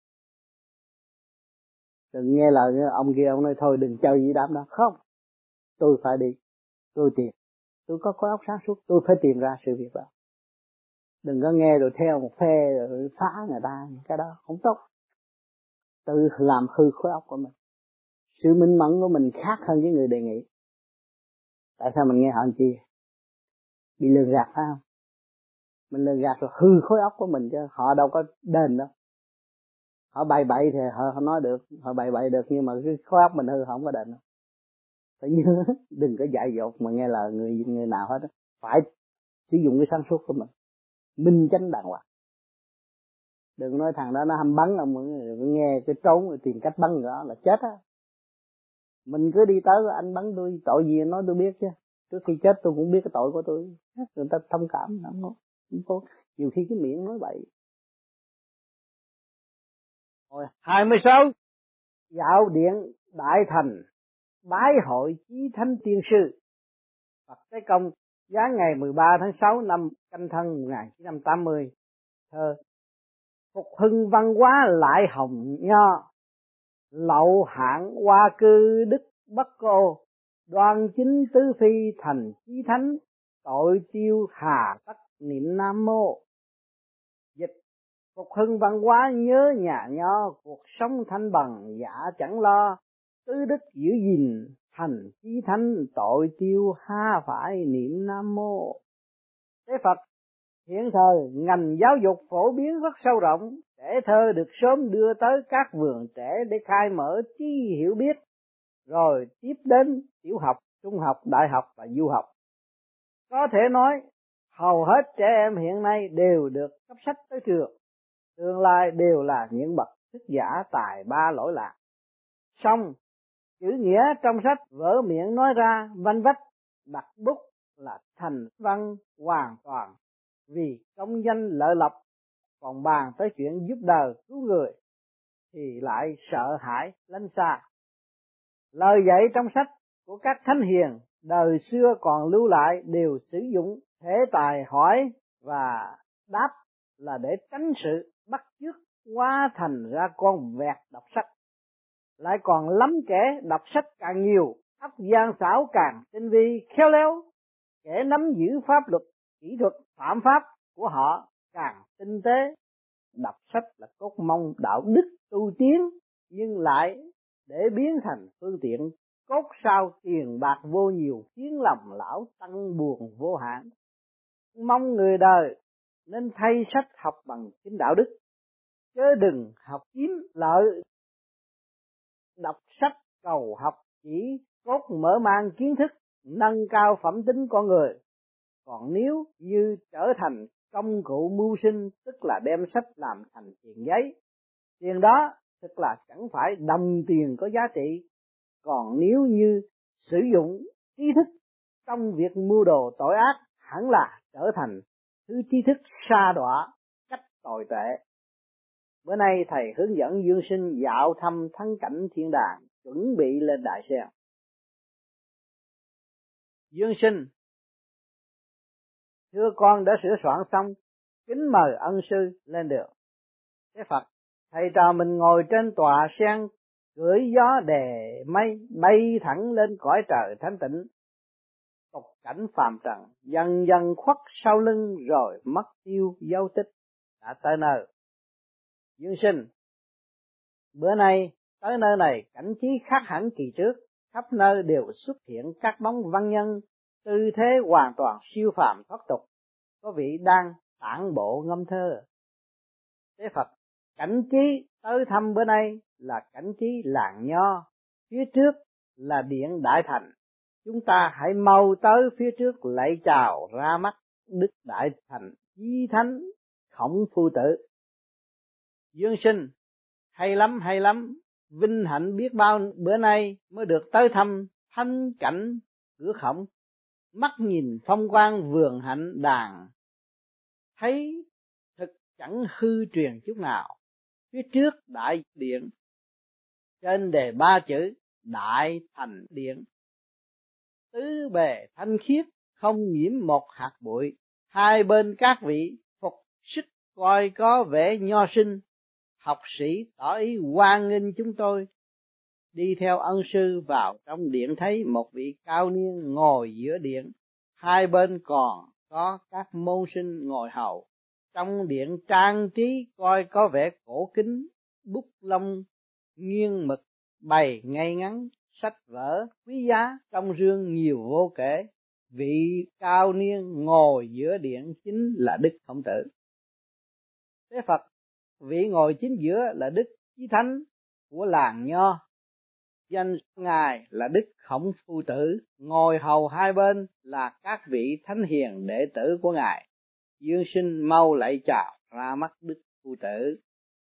Đừng nghe lời ông kia, ông nói thôi đừng chơi gì đám đó. Không, tôi phải đi, tôi tìm, tôi có khối óc sáng suốt, tôi phải tìm ra sự việc đó. Đừng có nghe rồi theo một phe rồi phá người ta, cái đó không tốt. Tự làm hư khối óc của mình. Sự minh mẫn của mình khác hơn với người đề nghị. Tại sao mình nghe họ làm chi? Bị lường gạt phải không? Mình lường gạt rồi hư khối óc của mình, chứ họ đâu có đền đâu. Họ bày bậy thì họ, họ nói được, họ bày bậy được, nhưng mà cái khối óc mình hư họ không có đền đâu. Phải nhớ, đừng có dại dột mà nghe lời người người nào hết đó. Phải sử dụng cái sáng suốt của mình, minh chánh đàng hoàng. Đừng nói thằng đó nó hăm bắn ông, nghe cái trốn rồi tìm cách bắn nữa là chết á. Mình cứ đi tới anh bắn tôi, tội gì nói tôi biết chứ. Trước khi chết tôi cũng biết cái tội của tôi. Người ta thông cảm lắm không? Không, nhiều khi cái miệng nói bậy. Hồi hai mươi sáu dạo điện Đại Thành bái hội Chí Thánh Tiên Sư Phật Tế Công, giá ngày mười ba tháng sáu năm Canh Thân một nghìn chín trăm tám mươi. Thơ: phục hưng văn hóa lại hồng nho, lậu hạng hoa cư đức bất cô, đoan chính tứ phi thành chí thánh, tội tiêu hà tất niệm nam mô. Dịch: phục hưng văn hóa nhớ nhà nho, cuộc sống thanh bằng dạ chẳng lo, tứ đức giữ gìn thành chí thánh, tội tiêu ha phải niệm nam mô. Tế Phật hiện thời ngành giáo dục phổ biến rất sâu rộng, trẻ thơ được sớm đưa tới các vườn trẻ để khai mở trí hiểu biết, rồi tiếp đến tiểu học, trung học, đại học và du học. Có thể nói hầu hết trẻ em hiện nay đều được cấp sách tới trường, tương lai đều là những bậc thức giả tài ba lỗi lạc. Song chữ nghĩa trong sách vỡ miệng nói ra vanh vách, đặt bút là thành văn hoàn toàn vì công danh lợi lộc, còn bàn tới chuyện giúp đời cứu người thì lại sợ hãi lánh xa. Lời dạy trong sách của các thánh hiền đời xưa còn lưu lại đều sử dụng thể tài hỏi và đáp là để tránh sự bắt chước hóa thành ra con vẹt đọc sách. Lại còn lắm kẻ đọc sách càng nhiều, óc gian xảo càng tinh vi khéo léo, kẻ nắm giữ pháp luật kỹ thuật phạm pháp của họ càng tinh tế. Đọc sách là cốt mong đạo đức tu tiến, nhưng lại để biến thành phương tiện cốt sao tiền bạc vô nhiều, khiến lòng lão tăng buồn vô hạn. Mong người đời nên thay sách học bằng chính đạo đức, chớ đừng học kiếm lợi. Đọc sách cầu học chỉ cốt mở mang kiến thức, nâng cao phẩm tính con người. Còn nếu như trở thành công cụ mưu sinh, tức là đem sách làm thành tiền giấy, tiền đó tức là chẳng phải đồng tiền có giá trị. Còn nếu như sử dụng trí thức trong việc mưu đồ tội ác, hẳn là trở thành thứ trí thức sa đọa, cách tồi tệ. Bữa nay thầy hướng dẫn Dương Sinh dạo thăm thắng cảnh thiên đàng, chuẩn bị lên Đại Sen. Dương Sinh: thưa con đã sửa soạn xong, kính mời ân sư lên đường. Thế Phật: thầy trò mình ngồi trên tòa sen, cưỡi gió đè mây, bay thẳng lên cõi trời thanh tịnh. Tục cảnh phàm trần dần dần khuất sau lưng, rồi mất tiêu dấu tích, đã tới nơi. Dương Sinh: bữa nay tới nơi này cảnh trí khác hẳn kỳ trước, khắp nơi đều xuất hiện các bóng văn nhân, tư thế hoàn toàn siêu phàm thoát tục, có vị đang tản bộ ngâm thơ. Thế Phật: cảnh trí tới thăm bữa nay là cảnh trí làng nho, phía trước là điện Đại Thành. Chúng ta hãy mau tới phía trước lạy chào ra mắt Đức Đại Thành Chí Thánh Khổng Phu Tử. Dương Sinh: hay lắm hay lắm, vinh hạnh biết bao bữa nay mới được tới thăm thanh cảnh cửa khổng, mắt nhìn phong quang vườn hạnh đàn, thấy thực chẳng hư truyền chút nào. Phía trước đại điện, trên đề ba chữ đại thành điện, tứ bề thanh khiết không nhiễm một hạt bụi. Hai bên các vị phục sức coi có vẻ nho sinh, học sĩ tỏ ý hoan nghênh chúng tôi. Đi theo ân sư vào trong điện thấy một vị cao niên ngồi giữa điện, hai bên còn có các môn sinh ngồi hầu. Trong điện trang trí coi có vẻ cổ kính, bút lông nghiêng mực bày ngay ngắn, sách vở quý giá trong rương nhiều vô kể. Vị cao niên ngồi giữa điện chính là Đức Khổng Tử. Thế Phật, vị ngồi chính giữa là Đức Chí Thánh của làng Nho, danh ngài là Đức Khổng Phu Tử. Ngồi hầu hai bên là các vị thánh hiền đệ tử của ngài. Dương Sinh mau lạy chào ra mắt Đức Phu Tử.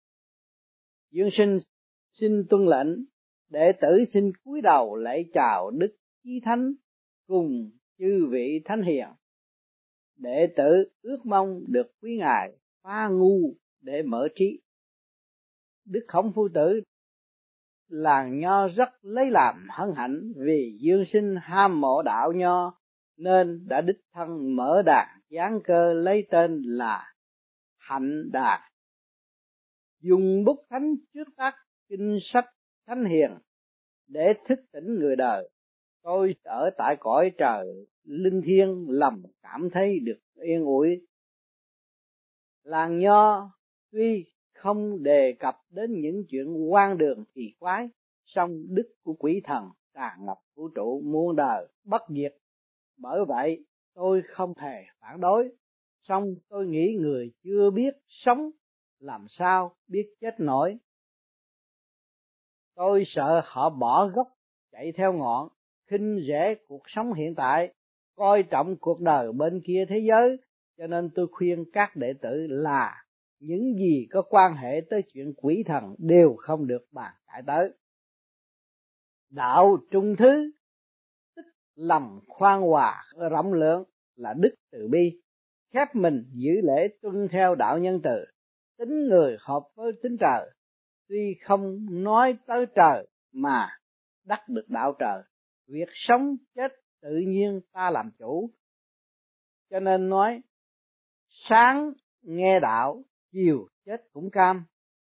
Dương Sinh xin tuân lệnh, đệ tử xin cúi đầu lạy chào Đức Chí Thánh cùng chư vị thánh hiền. Đệ tử ước mong được quý ngài phá ngu để mở trí. Đức Khổng Phu Tử làng Nho rất lấy làm hân hạnh, vì Dương Sinh ham mộ đạo Nho nên đã đích thân mở đàn giáng cơ lấy tên là Hạnh Đàn, dùng bút thánh trước tác kinh sách thánh hiền để thức tỉnh người đời. Tôi ở tại cõi trời linh thiêng lòng cảm thấy được yên ủi. Làng Nho tuy không đề cập đến những chuyện hoang đường kỳ quái, song đức của quỷ thần tràn ngập vũ trụ muôn đời bất diệt. Bởi vậy tôi không hề phản đối, song tôi nghĩ người chưa biết sống làm sao biết chết nổi. Tôi sợ họ bỏ gốc chạy theo ngọn, khinh rẻ cuộc sống hiện tại, coi trọng cuộc đời bên kia thế giới, cho nên tôi khuyên các đệ tử là những gì có quan hệ tới chuyện quỷ thần đều không được bàn cãi tới. Đạo trung thứ, tức lòng khoan hòa rộng lượng, là đức từ bi, khép mình giữ lễ tuân theo đạo nhân từ, tính người hợp với tính trời. Tuy không nói tới trời mà đắc được đạo trời, việc sống chết tự nhiên ta làm chủ. Cho nên nói sáng nghe đạo, chiều chết cũng cam.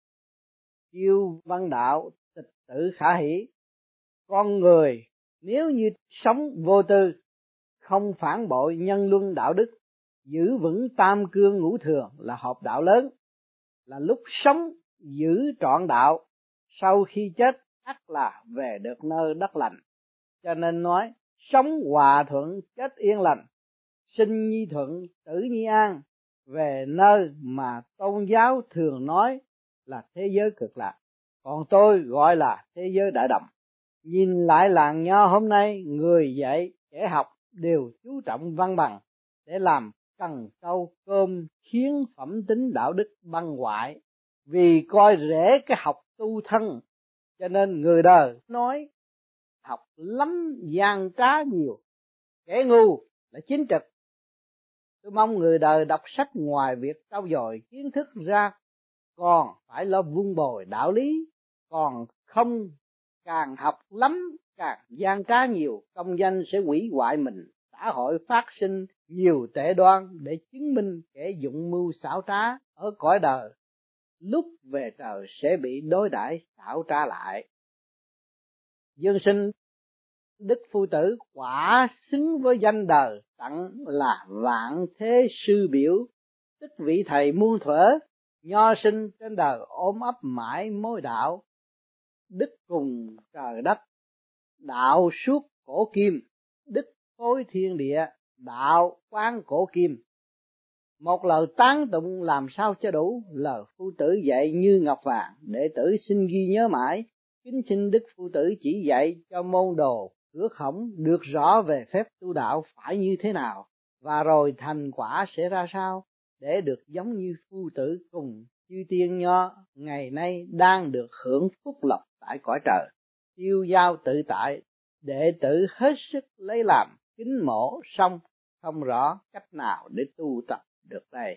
Chiêu văn đạo, tịch tử khả hỷ. Con người nếu như sống vô tư, không phản bội nhân luân đạo đức, giữ vững tam cương ngũ thường là hợp đạo lớn, là lúc sống giữ trọn đạo, sau khi chết ắt là về được nơi đất lành. Cho nên nói sống hòa thuận chết yên lành, sinh nhi thuận tử nhi an, về nơi mà tôn giáo thường nói là thế giới cực lạc, còn tôi gọi là thế giới đại đồng. Nhìn lại làng Nho hôm nay, người dạy kẻ học đều chú trọng văn bằng để làm cần câu cơm, khiến phẩm tính đạo đức băng hoại, vì coi rẻ cái học tu thân. Cho nên người đời nói học lắm gian trá nhiều, kẻ ngu là chính trực. Tôi mong người đời đọc sách ngoài việc trau dồi kiến thức ra, còn phải lo vun bồi đạo lý, còn không càng học lắm càng gian trá nhiều, công danh sẽ hủy hoại mình, xã hội phát sinh nhiều tệ đoan để chứng minh kẻ dụng mưu xảo trá ở cõi đời, lúc về trời sẽ bị đối đãi xảo trá lại. Dương Sinh Đức Phu Tử quả xứng với danh đời tặng là vạn thế sư biểu, tức vị thầy muôn thuở, nho sinh trên đời ôm ấp mãi mối đạo. Đức cùng trời đất, đạo suốt cổ kim, đức phối thiên địa, đạo quán cổ kim. Một lời tán tụng làm sao cho đủ, lời Phu Tử dạy như ngọc vàng, đệ tử xin ghi nhớ mãi. Kính xin Đức Phu Tử chỉ dạy cho môn đồ Cửa Khổng được rõ về phép tu đạo phải như thế nào, và rồi thành quả sẽ ra sao, để được giống như Phu Tử cùng chư tiên Nho ngày nay đang được hưởng phúc lộc tại cõi trời, tiêu dao tự tại, đệ tử hết sức lấy làm kính mộ, song không rõ cách nào để tu tập được đây.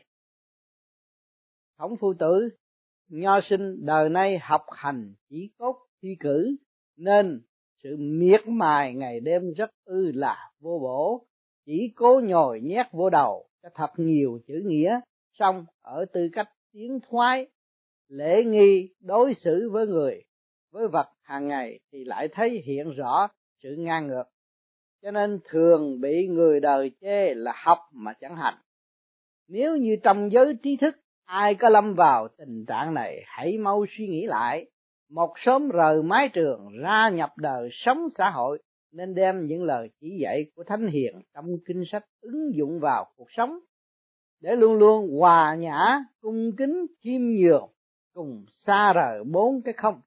Khổng Phu Tử, nho sinh đời nay học hành chỉ cốt thi cử, nên sự miệt mài ngày đêm rất ư là vô bổ, chỉ cố nhồi nhét vô đầu cho thật nhiều chữ nghĩa, song ở tư cách tiến thoái, lễ nghi đối xử với người, với vật hàng ngày thì lại thấy hiện rõ sự ngang ngược, cho nên thường bị người đời chê là học mà chẳng hành. Nếu như trong giới trí thức ai có lâm vào tình trạng này, hãy mau suy nghĩ lại, một sớm rời mái trường ra nhập đời sống xã hội, nên đem những lời chỉ dạy của Thánh Hiền trong kinh sách ứng dụng vào cuộc sống, để luôn luôn hòa nhã, cung kính, khiêm nhường, cùng xa rời bốn cái không,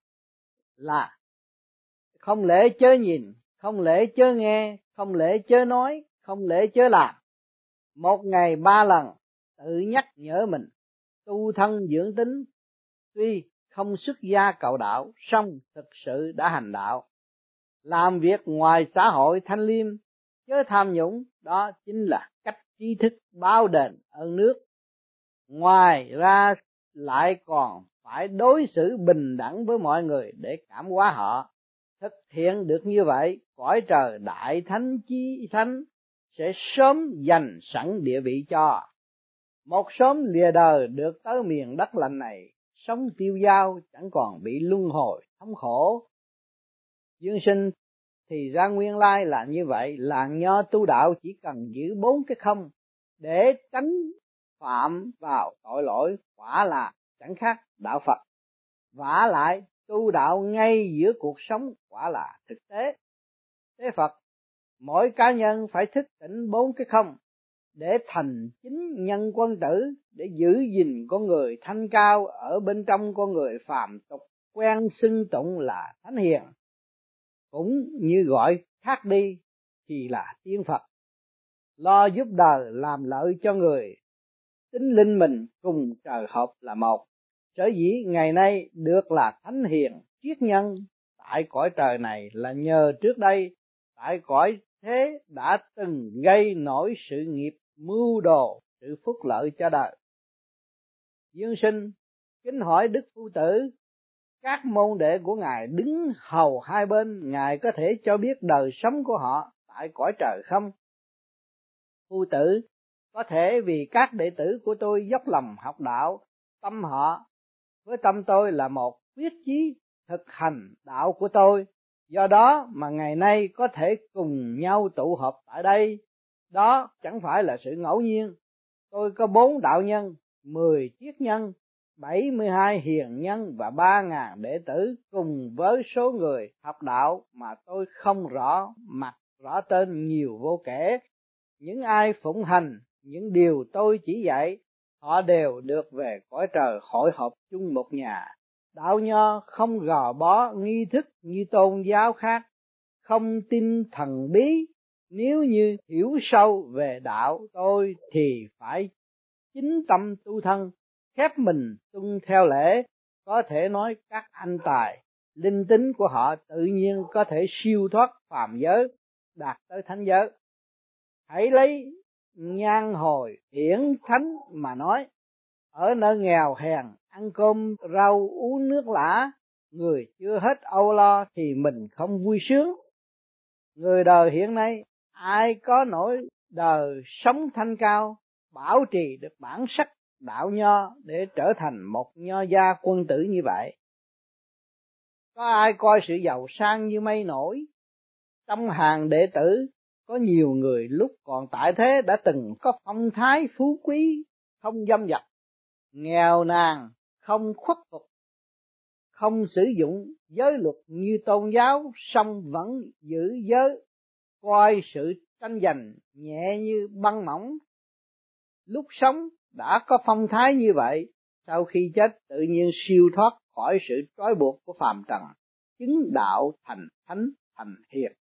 là không lễ chớ nhìn, không lễ chớ nghe, không lễ chớ nói, không lễ chớ làm. Một ngày ba lần tự nhắc nhở mình tu thân dưỡng tính, tuy không xuất gia cầu đạo, song thực sự đã hành đạo. Làm việc ngoài xã hội thanh liêm, chớ tham nhũng, đó chính là cách trí thức báo đền ơn nước. Ngoài ra lại còn phải đối xử bình đẳng với mọi người để cảm hóa họ. Thực hiện được như vậy, cõi trời đại thánh chí thánh sẽ sớm dành sẵn địa vị cho. Một sớm lìa đời được tới miền đất lành này, sống tiêu dao chẳng còn bị luân hồi thống khổ. Dương sinh thì ra nguyên lai là như vậy, là nho tu đạo chỉ cần giữ bốn cái không để tránh phạm vào tội lỗi, quả là chẳng khác đạo Phật. Vả lại tu đạo ngay giữa cuộc sống quả là thực tế. Thế Phật, mỗi cá nhân phải thức tỉnh bốn cái không để thành chính nhân quân tử, để giữ gìn con người thanh cao ở bên trong con người phàm tục quen xưng tụng là thánh hiền, cũng như gọi khác đi thì là tiên Phật, lo giúp đời làm lợi cho người, tính linh mình cùng trời hợp là một. Sở dĩ ngày nay được là thánh hiền triết nhân tại cõi trời này là nhờ trước đây tại cõi thế đã từng gây nổi sự nghiệp mưu đồ sự phúc lợi cho đời. Dương sinh kính hỏi Đức Phu Tử, các môn đệ của Ngài đứng hầu hai bên, Ngài có thể cho biết đời sống của họ tại cõi trời không? Phu Tử, có thể, vì các đệ tử của tôi dốc lòng học đạo, tâm họ với tâm tôi là một, quyết chí thực hành đạo của tôi, do đó mà ngày nay có thể cùng nhau tụ họp tại đây. Đó chẳng phải là sự ngẫu nhiên. Tôi có bốn đạo nhân, mười triết nhân, bảy mươi hai hiền nhân và ba ngàn đệ tử, cùng với số người học đạo mà tôi không rõ mặt rõ tên nhiều vô kể. Những ai phụng hành những điều tôi chỉ dạy, họ đều được về cõi trời hội họp chung một nhà. Đạo nho không gò bó nghi thức như tôn giáo khác, không tin thần bí. Nếu như hiểu sâu về đạo tôi thì phải chính tâm tu thân, khép mình tuân theo lễ. Có thể nói các anh tài linh tính của họ tự nhiên có thể siêu thoát phàm giới, đạt tới thánh giới. Hãy lấy nhan hồi hiển thánh mà nói, ở nơi nghèo hèn ăn cơm rau uống nước lã, người chưa hết âu lo thì mình không vui sướng. Người đời hiện nay ai có nỗi đời sống thanh cao, bảo trì được bản sắc đạo nho để trở thành một nho gia quân tử như vậy? Có ai coi sự giàu sang như mây nổi? Trong hàng đệ tử có nhiều người lúc còn tại thế đã từng có phong thái phú quý, không dâm dật, nghèo nàn, không khuất phục, không sử dụng giới luật như tôn giáo, song vẫn giữ giới, coi sự tranh giành nhẹ như băng mỏng. Lúc sống đã có phong thái như vậy, sau khi chết tự nhiên siêu thoát khỏi sự trói buộc của phàm trần, chứng đạo thành thánh thành hiền.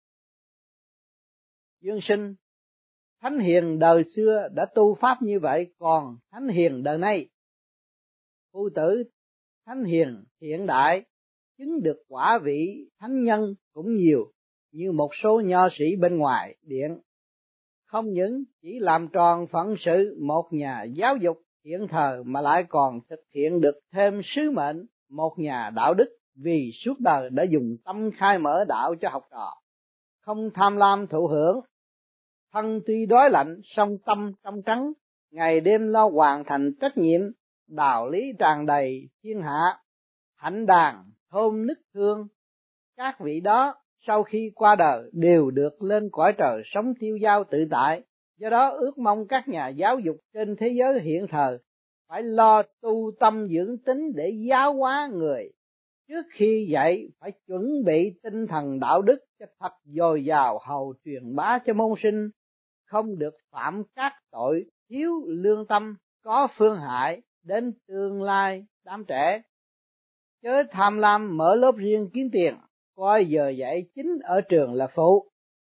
Dương sinh, thánh hiền đời xưa đã tu pháp như vậy, còn thánh hiền đời nay? Phu Tử, thánh hiền hiện đại chứng được quả vị thánh nhân cũng nhiều như một số nho sĩ bên ngoài điện. Không những chỉ làm tròn phận sự một nhà giáo dục hiện thờ mà lại còn thực hiện được thêm sứ mệnh một nhà đạo đức, vì suốt đời đã dùng tâm khai mở đạo cho học trò, không tham lam thụ hưởng. Thân tuy đói lạnh song tâm trong trắng, ngày đêm lo hoàn thành trách nhiệm, đạo lý tràn đầy thiên hạ, hạnh đàn thôn nức hương. Các vị đó sau khi qua đời đều được lên cõi trời sống tiêu dao tự tại. Do đó ước mong các nhà giáo dục trên thế giới hiện thời phải lo tu tâm dưỡng tính để giáo hóa người. Trước khi dạy phải chuẩn bị tinh thần đạo đức cho thật dồi dào hầu truyền bá cho môn sinh, không được phạm các tội thiếu lương tâm có phương hại đến tương lai đám trẻ. Chớ tham lam mở lớp riêng kiếm tiền, coi giờ dạy chính ở trường là phụ.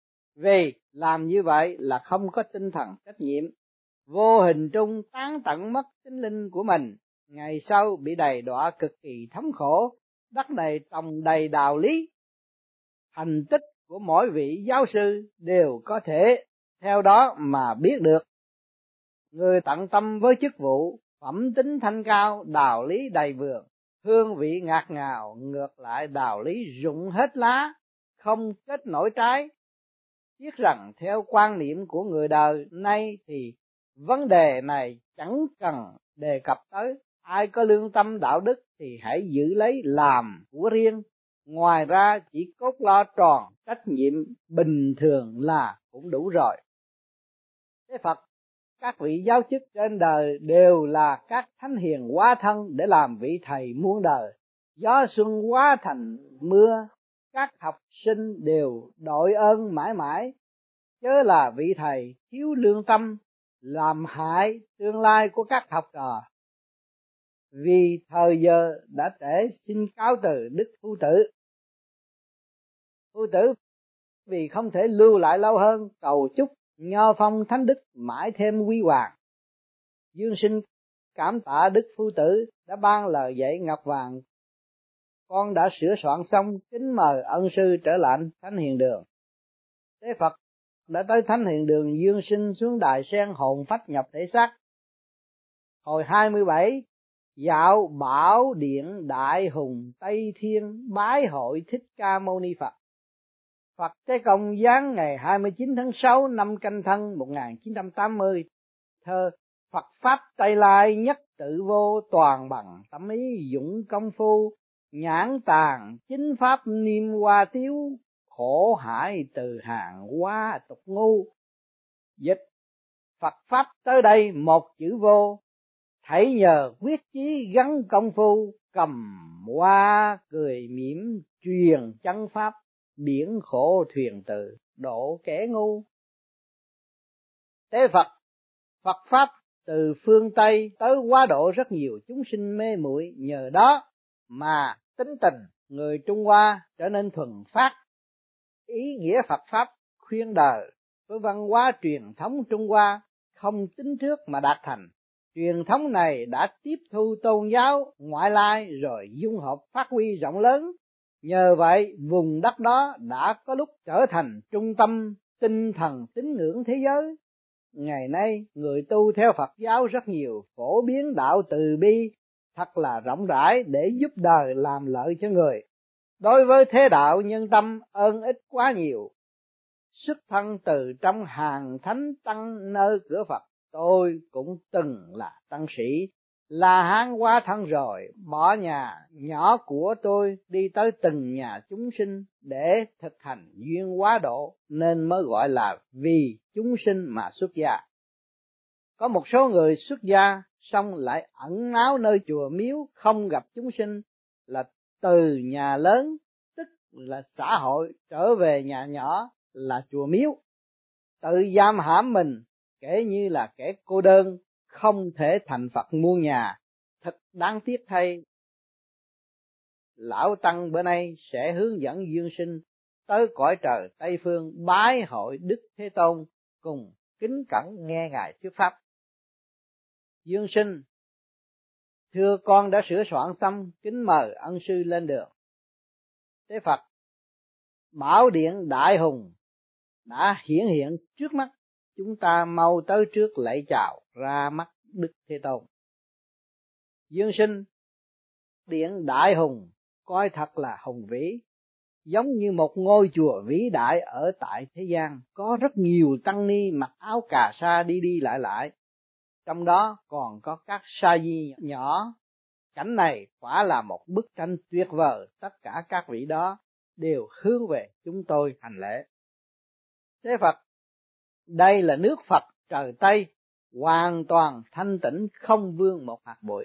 Vì làm như vậy là không có tinh thần trách nhiệm, vô hình trung tán tận mất tính linh của mình, ngày sau bị đầy đọa cực kỳ thống khổ. Đất này trồng đầy đạo lý, thành tích của mỗi vị giáo sư đều có thể theo đó mà biết được. Người tận tâm với chức vụ, phẩm tính thanh cao, đạo lý đầy vườn, hương vị ngạt ngào, ngược lại đạo lý rụng hết lá, không kết nổi trái. Tiếc rằng theo quan niệm của người đời nay thì vấn đề này chẳng cần đề cập tới. Ai có lương tâm đạo đức thì hãy giữ lấy làm của riêng, ngoài ra chỉ cốt lo tròn trách nhiệm bình thường là cũng đủ rồi. Thế Phật, các vị giáo chức trên đời đều là các thánh hiền hóa thân để làm vị thầy muôn đời. Gió xuân hóa thành mưa, các học sinh đều đội ơn mãi mãi. Chớ là vị thầy thiếu lương tâm, làm hại tương lai của các học trò. Vì thời giờ đã trễ, xin cáo từ Đức Phu Tử. Phu Tử vì không thể lưu lại lâu hơn, cầu chúc nho phong thánh đức mãi thêm huy hoàng. Dương sinh cảm tạ Đức Phu Tử đã ban lời dạy ngọc vàng. Con đã sửa soạn xong, kính mời ân sư trở lại Thánh Hiền Đường. Thế Phật đã tới Thánh Hiền Đường, Dương sinh xuống đài sen hồn phách nhập thể xác. Hồi hai mươi bảy, dạo Bảo Điện Đại Hùng Tây Thiên bái hội Thích Ca Mâu Ni Phật. Phật Tế Công giáng ngày hai mươi chín tháng sáu năm Canh Thân một nghìn chín trăm tám mươi. Thơ: Phật Pháp Tây Lai nhất tự vô, toàn bằng tâm ý dũng công phu, nhãn tàng chính Pháp niêm hoa tiếu, khổ hải từ hàng qua tục ngu. Dịch: Phật Pháp tới đây một chữ vô, hãy nhờ quyết chí gắn công phu, cầm hoa cười mỉm truyền chân Pháp, biển khổ thuyền từ độ kẻ ngu. Tế Phật, Phật Pháp từ phương Tây tới quá độ rất nhiều chúng sinh mê muội, nhờ đó mà tính tình người Trung Hoa trở nên thuần phát. Ý nghĩa Phật Pháp khuyên đời với văn hóa truyền thống Trung Hoa không tính trước mà đạt thành. Truyền thống này đã tiếp thu tôn giáo ngoại lai rồi dung hợp phát huy rộng lớn. Nhờ vậy vùng đất đó đã có lúc trở thành trung tâm tinh thần tín ngưỡng thế giới. Ngày nay người tu theo Phật giáo rất nhiều, phổ biến đạo từ bi thật là rộng rãi để giúp đời làm lợi cho người. Đối với thế đạo nhân tâm ơn ích quá nhiều. Xuất thân từ trong hàng thánh tăng nơi cửa Phật, tôi cũng từng là tăng sĩ, là Hán hóa thân rồi, bỏ nhà nhỏ của tôi đi tới từng nhà chúng sinh để thực hành duyên hóa độ, nên mới gọi là vì chúng sinh mà xuất gia. Có một số người xuất gia xong lại ẩn náu nơi chùa miếu không gặp chúng sinh, là từ nhà lớn tức là xã hội trở về nhà nhỏ là chùa miếu, tự giam hãm mình kể như là kẻ cô đơn, không thể thành Phật muôn nhà. Thật đáng tiếc thay. Lão Tăng bữa nay sẽ hướng dẫn Dương sinh tới cõi trời Tây Phương bái hội Đức Thế Tôn, cùng kính cẩn nghe Ngài thuyết pháp. Dương sinh: Thưa con đã sửa soạn xong, kính mời ân sư lên đường. Thế Phật bảo điện đại hùng đã hiển hiện trước mắt, chúng ta mau tới trước lạy chào ra mắt Đức Thế Tôn. Dương sinh điện đại hùng coi thật là hùng vĩ, giống như một ngôi chùa vĩ đại ở tại thế gian, có rất nhiều tăng ni mặc áo cà sa đi đi lại lại, trong đó còn có các sa di nhỏ. Cảnh này quả là một bức tranh tuyệt vời, tất cả các vị đó đều hướng về chúng tôi hành lễ. Thế Phật, đây là nước Phật trời Tây, hoàn toàn thanh tịnh, không vương một hạt bụi.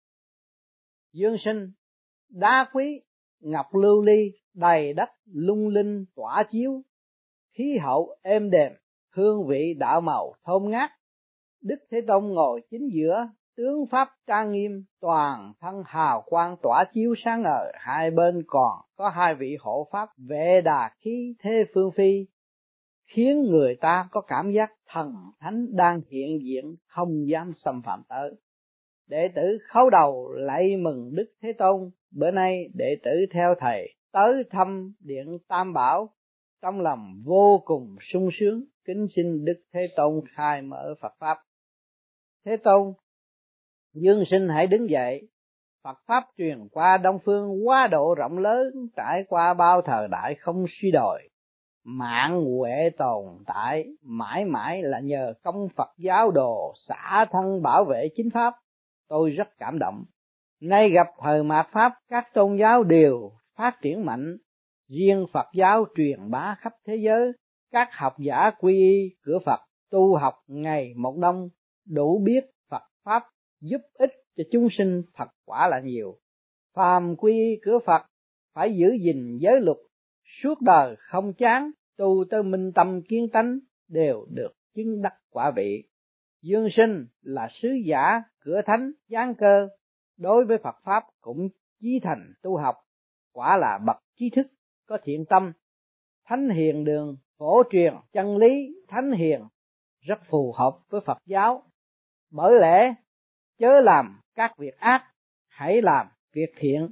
Dương sinh đá quý ngọc lưu ly đầy đất lung linh tỏa chiếu, khí hậu êm đềm, hương vị đạo màu thơm ngát. Đức Thế Tôn ngồi chính giữa, tướng pháp trang nghiêm, toàn thân hào quang tỏa chiếu sáng ngời. Hai bên còn có hai vị hộ pháp vệ đà khí thế phương phi, khiến người ta có cảm giác thần thánh đang hiện diện, không dám xâm phạm tới. Đệ tử khấu đầu lạy mừng Đức Thế Tôn. Bữa nay đệ tử theo thầy tới thăm điện Tam Bảo, trong lòng vô cùng sung sướng, kính xin Đức Thế Tôn khai mở Phật pháp. Thế Tôn, Dương sinh hãy đứng dậy. Phật pháp truyền qua Đông phương quá độ rộng lớn, trải qua bao thời đại không suy đồi. Mạng huệ tồn tại mãi mãi là nhờ công Phật giáo đồ xả thân bảo vệ chính pháp. Tôi rất cảm động. Nay gặp thời mạt pháp, các tôn giáo đều phát triển mạnh, riêng Phật giáo truyền bá khắp thế giới. Các học giả quy y cửa Phật, tu học ngày một đông, đủ biết Phật pháp giúp ích cho chúng sinh thật quả là nhiều. Phàm quy y cửa Phật phải giữ gìn giới luật, suốt đời không chán, tu tới minh tâm kiến tánh đều được chứng đắc quả vị. Dương sinh là sứ giả cửa thánh giáng cơ, đối với Phật pháp cũng chí thành tu học, quả là bậc trí thức có thiện tâm. Thánh hiền đường phổ truyền chân lý thánh hiền rất phù hợp với Phật giáo. Bởi lẽ chớ làm các việc ác, hãy làm việc thiện.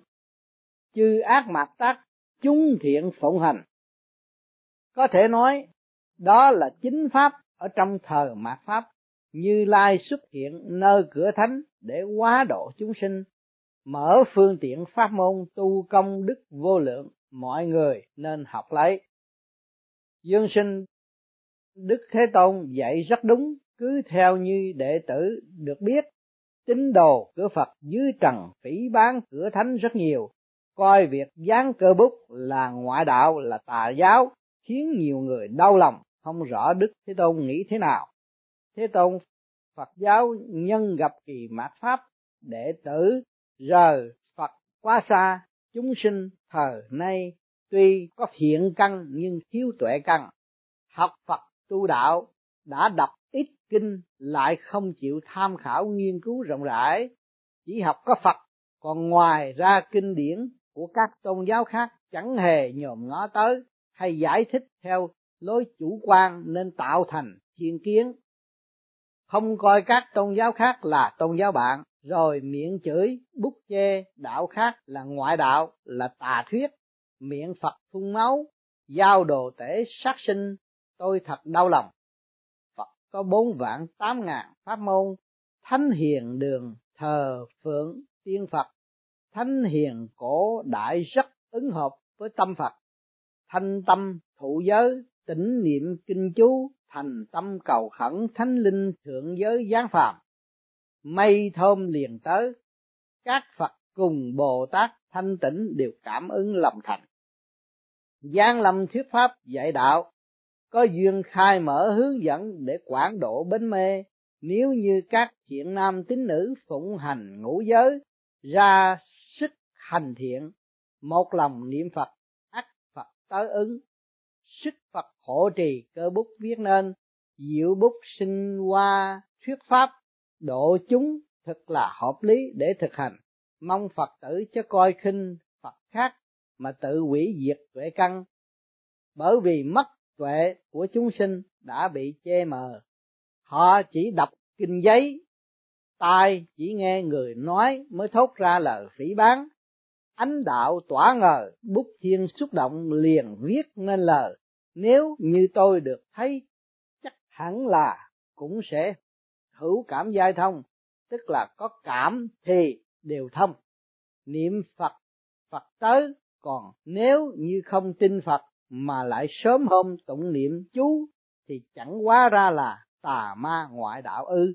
Chư ác mạt tác, chúng thiện phụng hành. Có thể nói đó là chính pháp ở trong thời mạt pháp. Như Lai xuất hiện nơi cửa thánh để hóa độ chúng sinh, mở phương tiện pháp môn tu công đức vô lượng, mọi người nên học lấy. Dương sinh Đức Thế Tôn dạy rất đúng, cứ theo như đệ tử được biết. Tín đồ cửa Phật dưới trần phỉ báng cửa thánh rất nhiều, coi việc dán cơ bút là ngoại đạo, là tà giáo, khiến nhiều người đau lòng, không rõ Đức Thế Tôn nghĩ thế nào. Thế Tôn Phật giáo nhân gặp kỳ mạt pháp, đệ tử rời Phật quá xa, chúng sinh thời nay tuy có thiện căn nhưng thiếu tuệ căn. Học Phật tu đạo đã đọc ít kinh lại không chịu tham khảo nghiên cứu rộng rãi, chỉ học có Phật, còn ngoài ra kinh điển của các tôn giáo khác chẳng hề nhòm ngó tới hay giải thích theo lối chủ quan, nên tạo thành thiên kiến. Không coi các tôn giáo khác là tôn giáo bạn, rồi miệng chửi bút chê đạo khác là ngoại đạo, là tà thuyết, miệng Phật phun máu, giao đồ tể sát sinh. Tôi thật đau lòng. Phật có bốn vạn tám ngàn pháp môn, thánh hiền đường thờ phượng tiên Phật. Thánh hiền cổ đại rất ứng hợp với tâm Phật. Thanh tâm thụ giới, tĩnh niệm kinh chú, thành tâm cầu khẩn thánh linh thượng giới giáng phàm. Mây thơm liền tới, các Phật cùng Bồ Tát thanh tịnh đều cảm ứng lòng thành. Giáng lâm thuyết pháp dạy đạo, có duyên khai mở hướng dẫn để quảng độ bến mê. Nếu như các thiện nam tín nữ phụng hành ngũ giới, ra sức hành thiện, một lòng niệm Phật, ắt Phật tới ứng. Sức Phật hộ trì cơ bút viết nên, diệu bút sinh hoa thuyết pháp, độ chúng thật là hợp lý để thực hành. Mong Phật tử chớ coi khinh Phật khác mà tự hủy diệt tuệ căn, bởi vì mất tuệ của chúng sinh đã bị che mờ. Họ chỉ đọc kinh giấy, tai chỉ nghe người nói mới thốt ra lời phỉ báng. Ánh đạo tỏa ngời, bút thiên xúc động liền viết nên lời. Nếu như tôi được thấy, chắc hẳn là cũng sẽ hữu cảm giai thông, tức là có cảm thì đều thông. Niệm Phật, Phật tới, còn nếu như không tin Phật mà lại sớm hôm tụng niệm chú thì chẳng quá ra là tà ma ngoại đạo ư.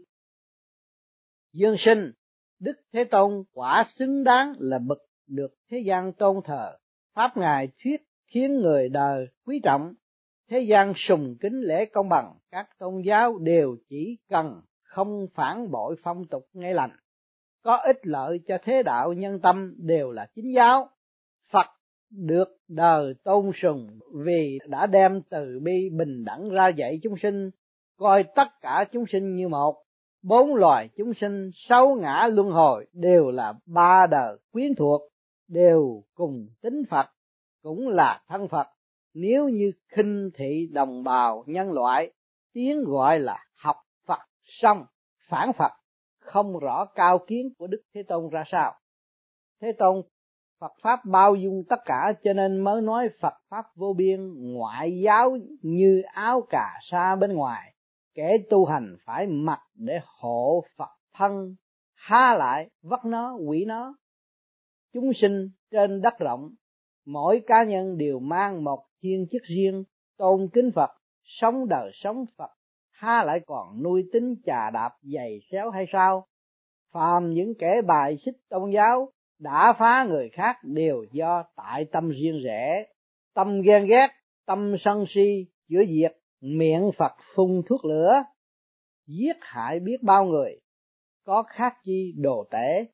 Dương sinh, Đức Thế Tôn quả xứng đáng là bậc được thế gian tôn thờ. Pháp Ngài thuyết khiến người đời quý trọng, thế gian sùng kính lễ công bằng. Các tôn giáo đều chỉ cần không phản bội phong tục ngay lành, có ích lợi cho thế đạo nhân tâm đều là chính giáo. Phật được đời tôn sùng vì đã đem từ bi bình đẳng ra dạy chúng sinh, coi tất cả chúng sinh như một. Bốn loài chúng sinh sáu ngã luân hồi đều là ba đời quyến thuộc, đều cùng tính Phật, cũng là thân Phật. Nếu như khinh thị đồng bào nhân loại, tiếng gọi là học Phật xong phản Phật, không rõ cao kiến của Đức Thế Tôn ra sao. Thế Tôn Phật Pháp bao dung tất cả, cho nên mới nói Phật Pháp vô biên, ngoại giáo như áo cà sa bên ngoài. Kẻ tu hành phải mặc để hộ Phật thân, há lại vắt nó quỷ nó. Chúng sinh trên đất rộng, mỗi cá nhân đều mang một thiên chức riêng, tôn kính Phật, sống đời sống Phật, há lại còn nuôi tính chà đạp giày xéo hay sao? Phàm những kẻ bài xích tôn giáo, đã phá người khác đều do tại tâm riêng rẽ, tâm ghen ghét, tâm sân si chữa diệt, miệng Phật phun thuốc lửa, giết hại biết bao người, có khác chi đồ tể.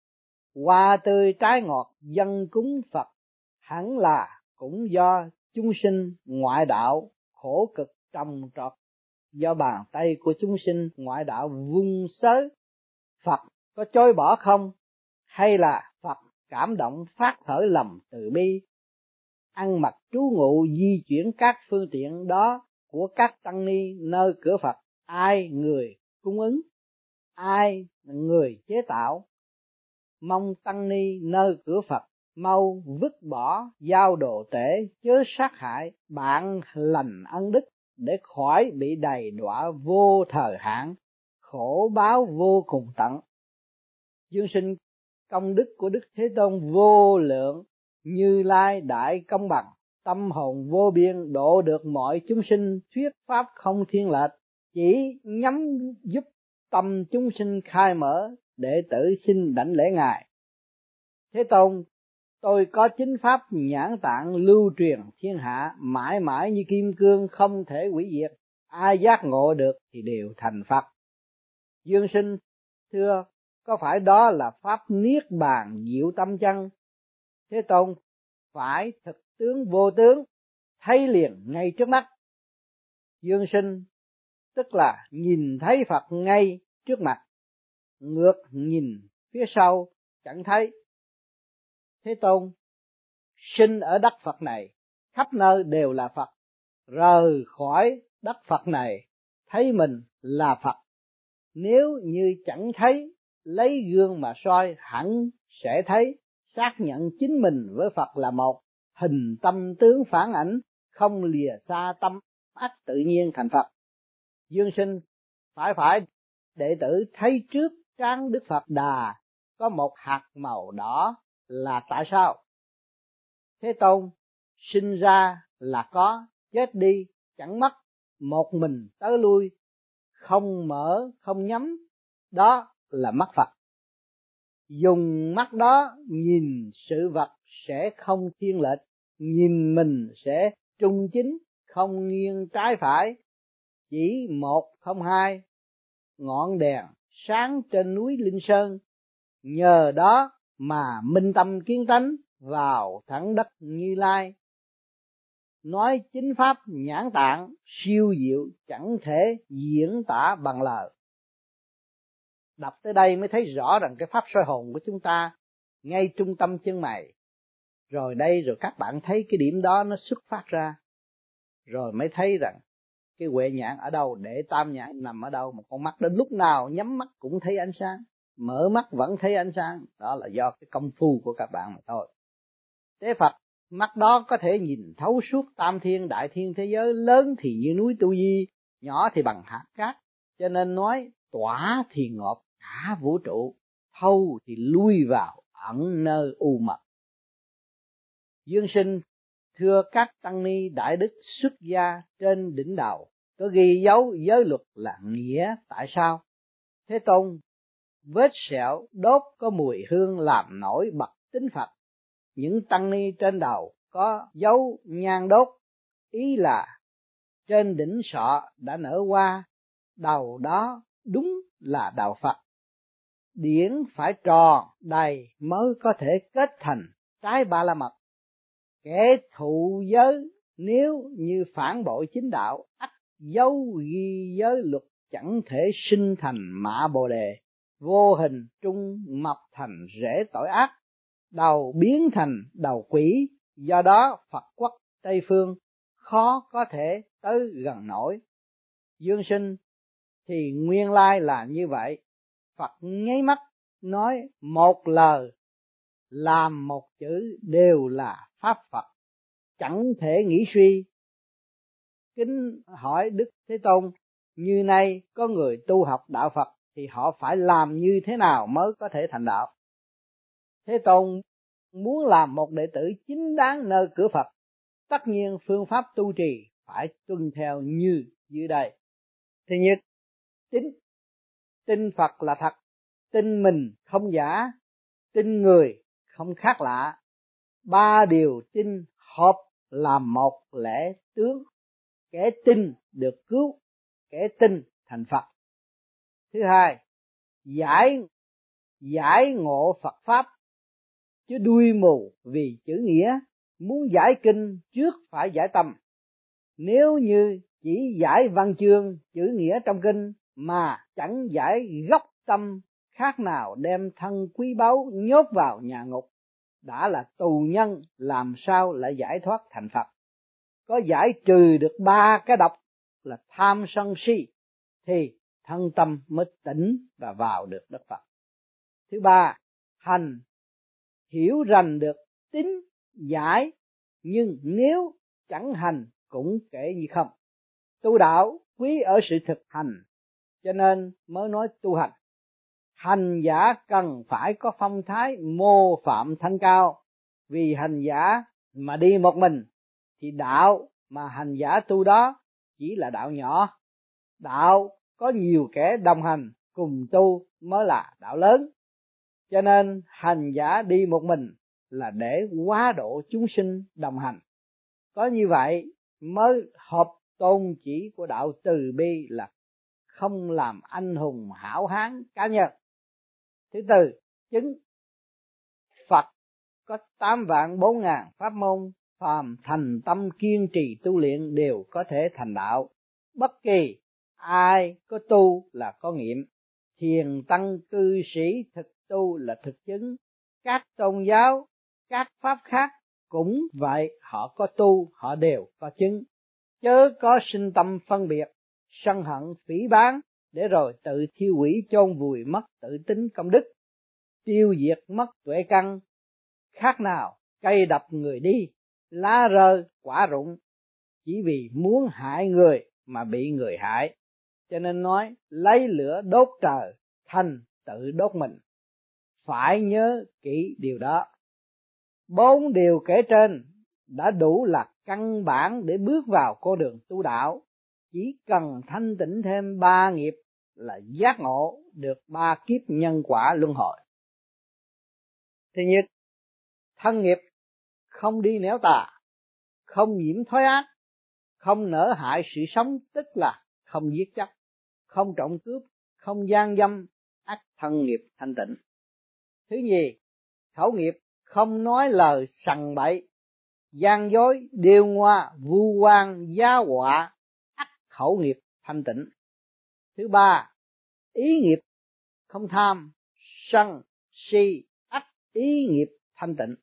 Hoa tươi trái ngọt dân cúng Phật, hẳn là cũng do chúng sinh ngoại đạo khổ cực trồng trọt, do bàn tay của chúng sinh ngoại đạo vung xới. Phật có chối bỏ không? Hay là Phật cảm động phát khởi lòng từ bi, ăn mặc trú ngụ di chuyển các phương tiện đó của các tăng ni nơi cửa Phật? Ai người cung ứng, ai người chế tạo? Mong tăng ni nơi cửa Phật mau vứt bỏ giao đồ tể, chớ sát hại bạn lành ân đức, để khỏi bị đầy đọa vô thời hạn, khổ báo vô cùng tận. Dương sinh, công đức của Đức Thế Tôn vô lượng, Như Lai đại công bằng, tâm hồn vô biên, độ được mọi chúng sinh, thuyết pháp không thiên lệch, chỉ nhắm giúp tâm chúng sinh khai mở, đệ tử xin đảnh lễ Ngài. Thế Tôn, tôi có chính pháp nhãn tạng lưu truyền thiên hạ, mãi mãi như kim cương không thể hủy diệt, ai giác ngộ được thì đều thành Phật. Dương sinh, thưa, có phải đó là pháp niết bàn diệu tâm chăng? Thế Tôn, phải thực tướng vô tướng, thấy liền ngay trước mắt. Dương sinh, tức là nhìn thấy Phật ngay trước mặt, ngược nhìn phía sau chẳng thấy. Thế Tôn, sinh ở đất Phật này, khắp nơi đều là Phật, rời khỏi đất Phật này, thấy mình là Phật. Nếu như chẳng thấy, lấy gương mà soi hẳn sẽ thấy, xác nhận chính mình với Phật là một, hình tâm tướng phản ảnh, không lìa xa tâm ắt tự nhiên thành Phật. Dương sinh, phải phải đệ tử thấy trước trán Đức Phật Đà có một hạt màu đỏ là tại sao? Thế Tôn, sinh ra là có, chết đi chẳng mất, một mình tới lui, không mở không nhắm, đó là mắt Phật. Dùng mắt đó nhìn sự vật sẽ không thiên lệch, nhìn mình sẽ trung chính, không nghiêng trái phải, chỉ một không hai, ngọn đèn sáng trên núi Linh Sơn, nhờ đó mà minh tâm kiến tánh vào thẳng đất Như Lai. Nói chính pháp nhãn tạng siêu diệu chẳng thể diễn tả bằng lời. Đọc tới đây mới thấy rõ rằng cái pháp soi hồn của chúng ta ngay trung tâm chân mày. Rồi đây rồi các bạn thấy cái điểm đó nó xuất phát ra. Rồi mới thấy rằng cái huệ nhãn ở đâu, để tam nhãn nằm ở đâu. Một con mắt đến lúc nào nhắm mắt cũng thấy ánh sáng, mở mắt vẫn thấy ánh sáng. Đó là do cái công phu của các bạn mà thôi. Tế Phật, mắt đó có thể nhìn thấu suốt tam thiên đại thiên thế giới, lớn thì như núi Tu Di, nhỏ thì bằng hạt cát, cho nên nói tỏa thì ngộp cả vũ trụ, thâu thì lui vào ẩn nơi u mật. Dương Sinh thưa các tăng ni đại đức xuất gia trên đỉnh đầu có ghi dấu giới luật là nghĩa tại sao? Thế Tôn, vết sẹo đốt có mùi hương làm nổi bật tính Phật. Những tăng ni trên đầu có dấu nhang đốt, ý là trên đỉnh sọ đã nở hoa, đầu đó đúng là đạo Phật. Điển phải tròn đầy mới có thể kết thành trái ba la mật. Kẻ thụ giới nếu như phản bội chính đạo, ắt dấu ghi giới luật chẳng thể sinh thành mạ Bồ Đề, vô hình trung mọc thành rễ tội ác, đầu biến thành đầu quỷ. Do đó Phật quốc Tây Phương khó có thể tới gần nổi. Dương Sinh thì nguyên lai là như vậy. Phật nháy mắt nói một lời làm một chữ đều là pháp Phật, chẳng thể nghĩ suy. Kính hỏi Đức Thế Tôn, như nay có người tu học đạo Phật thì họ phải làm như thế nào mới có thể thành đạo? Thế Tôn muốn làm một đệ tử chính đáng nơi cửa Phật, tất nhiên phương pháp tu trì phải tuân theo như dưới đây. Thứ nhất, tin tin Phật là thật, tin mình không giả, tin người không khác lạ. Ba điều tin hợp làm một lẽ tướng. Kẻ tin được cứu, kẻ tin thành Phật. Thứ hai, giải giải ngộ Phật pháp, chứ đuôi mù vì chữ nghĩa. Muốn giải kinh trước phải giải tâm. Nếu như chỉ giải văn chương chữ nghĩa trong kinh mà chẳng giải gốc tâm, khác nào đem thân quý báu nhốt vào nhà ngục, đã là tù nhân làm sao lại giải thoát thành Phật. Có giải trừ được ba cái độc là tham sân si thì thân tâm mới tỉnh và vào được đất Phật. Thứ ba, hành hiểu rành được tín giải, nhưng nếu chẳng hành cũng kể như không. Tu đạo quý ở sự thực hành, cho nên mới nói tu hành. Hành giả cần phải có phong thái mô phạm thanh cao, vì hành giả mà đi một mình thì đạo mà hành giả tu đó chỉ là đạo nhỏ. Đạo có nhiều kẻ đồng hành cùng tu mới là đạo lớn. Cho nên hành giả đi một mình là để hóa độ chúng sinh đồng hành. Có như vậy mới hợp tôn chỉ của đạo từ bi là không làm anh hùng hảo hán cá nhân. Thứ tư, chứng Phật có tám vạn bốn ngàn pháp môn, phàm thành tâm kiên trì tu luyện đều có thể thành đạo. Bất kỳ ai có tu là có nghiệm. Thiền tăng cư sĩ thực tu là thực chứng. Các tôn giáo, các pháp khác cũng vậy, họ có tu họ đều có chứng. Chớ có sinh tâm phân biệt, sân hận phỉ báng, để rồi tự thiêu hủy chôn vùi mất tự tính công đức, tiêu diệt mất tuệ căn. Khác nào cây đập người đi, lá rơi quả rụng, chỉ vì muốn hại người mà bị người hại. Cho nên nói lấy lửa đốt trời, thành tự đốt mình. Phải nhớ kỹ điều đó. Bốn điều kể trên đã đủ là căn bản để bước vào con đường tu đạo. Chỉ cần thanh tịnh thêm ba nghiệp là giác ngộ được ba kiếp nhân quả luân hồi. Thứ nhất, thân nghiệp không đi nẻo tà, không nhiễm thói ác, không nỡ hại sự sống, tức là không giết chóc, không trộm cướp, không gian dâm, ắt thân nghiệp thanh tịnh. Thứ nhì, khẩu nghiệp không nói lời sằng bậy, gian dối, điêu ngoa, vu oan, giá họa, ắt khẩu nghiệp thanh tịnh. Thứ ba, ý nghiệp không tham, sân, si, ắt ý nghiệp thanh tịnh.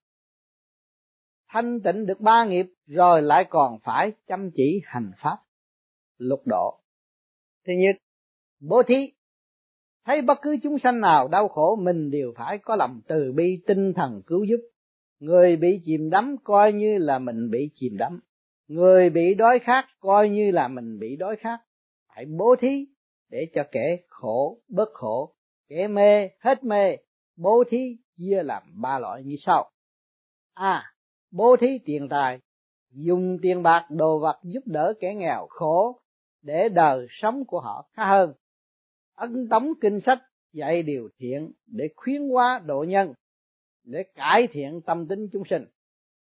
Thanh tịnh được ba nghiệp rồi lại còn phải chăm chỉ hành pháp lục độ. Thứ nhất, bố thí. Thấy bất cứ chúng sanh nào đau khổ, mình đều phải có lòng từ bi tinh thần cứu giúp. Người bị chìm đắm coi như là mình bị chìm đắm. Người bị đói khát coi như là mình bị đói khát. Phải bố thí để cho kẻ khổ bớt khổ, kẻ mê hết mê. Bố thí chia làm ba loại như sau. A. Bố thí tiền tài, dùng tiền bạc đồ vật giúp đỡ kẻ nghèo khổ để đời sống của họ khá hơn. Ấn tống kinh sách dạy điều thiện để khuyến hóa độ nhân, để cải thiện tâm tính chúng sinh.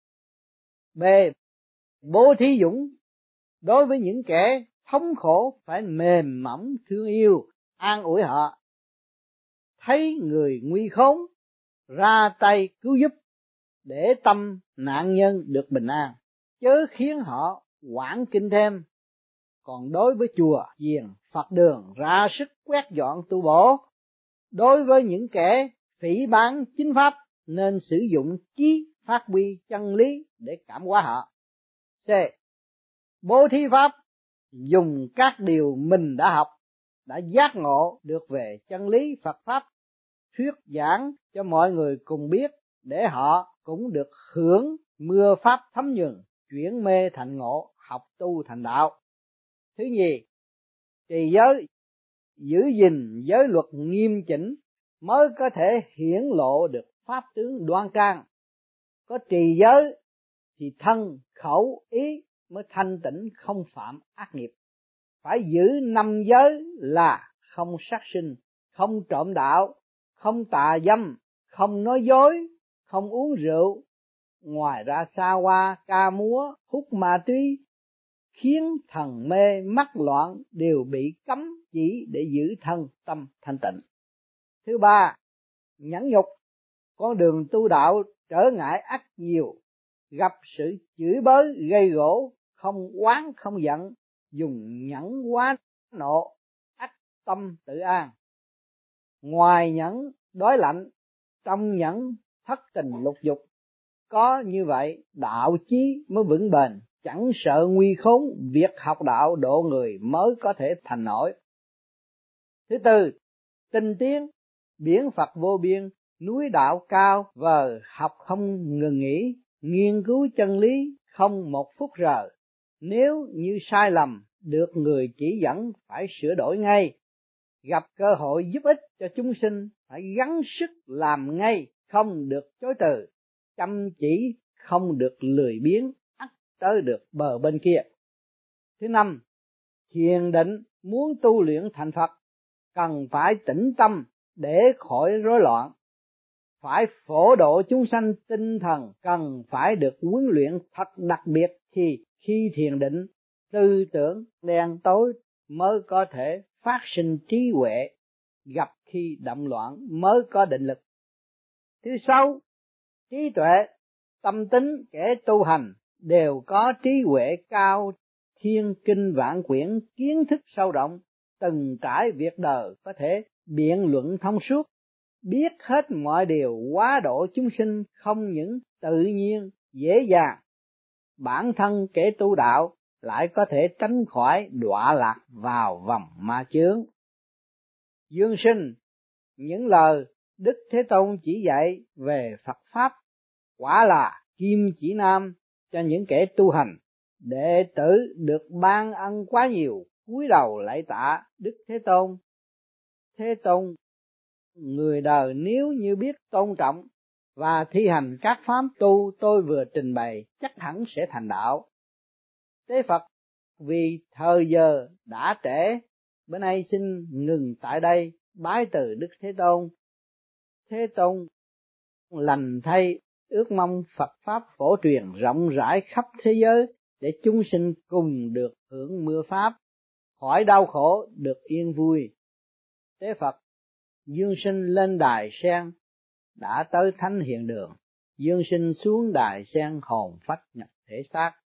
B. Bố thí dũng, đối với những kẻ thống khổ phải mềm mỏng thương yêu, an ủi họ. Thấy người nguy khốn, ra tay cứu giúp để tâm nạn nhân được bình an, chớ khiến họ hoảng kinh thêm. Còn đối với chùa, chiền, Phật đường ra sức quét dọn tu bổ. Đối với những kẻ phỉ báng chính pháp nên sử dụng trí phát huy chân lý để cảm hóa họ. C. Bố thí pháp, dùng các điều mình đã học, đã giác ngộ được về chân lý Phật pháp, thuyết giảng cho mọi người cùng biết, để họ cũng được hưởng mưa pháp thấm nhuần, chuyển mê thành ngộ, học tu thành đạo. Thứ nhì, trì giới, giữ gìn giới luật nghiêm chỉnh mới có thể hiển lộ được pháp tướng đoan trang. Có trì giới thì thân, khẩu, ý mới thanh tịnh, không phạm ác nghiệp. Phải giữ năm giới là không sát sinh, không trộm đạo, không tà dâm, không nói dối, không uống rượu. Ngoài ra xa hoa, ca múa, hút ma túy, khiến thần mê mắc loạn đều bị cấm chỉ để giữ thân tâm thanh tịnh. Thứ ba, nhẫn nhục. Con đường tu đạo trở ngại ắt nhiều, gặp sự chửi bới gây gổ, không oán không giận, dùng nhẫn quá nộ, ắt tâm tự an. Ngoài nhẫn đói lạnh, trong nhẫn thất tình lục dục. Có như vậy đạo chí mới vững bền, chẳng sợ nguy khốn, việc học đạo độ người mới có thể thành nổi. Thứ tư, tinh tiến, biển Phật vô biên, núi đạo cao vời, học không ngừng nghỉ, nghiên cứu chân lý không một phút rời. Nếu như sai lầm được người chỉ dẫn phải sửa đổi ngay, gặp cơ hội giúp ích cho chúng sinh phải gắng sức làm ngay, không được chối từ, chăm chỉ không được lười biếng, ắt tới được bờ bên kia. Thứ năm, thiền định, muốn tu luyện thành Phật cần phải tĩnh tâm để khỏi rối loạn. Phải phổ độ chúng sanh, tinh thần cần phải được huấn luyện thật đặc biệt, thì khi thiền định tư tưởng đen tối mới có thể phát sinh trí huệ, gặp khi động loạn mới có định lực. Thứ sáu, trí tuệ, tâm tính kẻ tu hành đều có trí huệ cao, thiên kinh vạn quyển, kiến thức sâu rộng, từng trải việc đời có thể biện luận thông suốt, biết hết mọi điều hóa độ chúng sinh không những tự nhiên dễ dàng. Bản thân kẻ tu đạo lại có thể tránh khỏi đọa lạc vào vòng ma chướng. Dương sinh, những lời Đức Thế Tôn chỉ dạy về Phật Pháp quả là kim chỉ nam cho những kẻ tu hành. Đệ tử được ban ân quá nhiều, cúi đầu lạy tạ Đức Thế Tôn. Thế Tôn, người đời nếu như biết tôn trọng và thi hành các pháp tu tôi vừa trình bày chắc hẳn sẽ thành đạo. Tế Phật, vì thời giờ đã trễ, bữa nay xin ngừng tại đây, bái từ Đức Thế Tôn. Thế Tôn lành thay, ước mong Phật Pháp phổ truyền rộng rãi khắp thế giới, để chúng sinh cùng được hưởng mưa Pháp, khỏi đau khổ được yên vui. Tế Phật, dương sinh lên đài sen, đã tới thánh hiện đường, dương sinh xuống đài sen hồn phách nhập thể xác.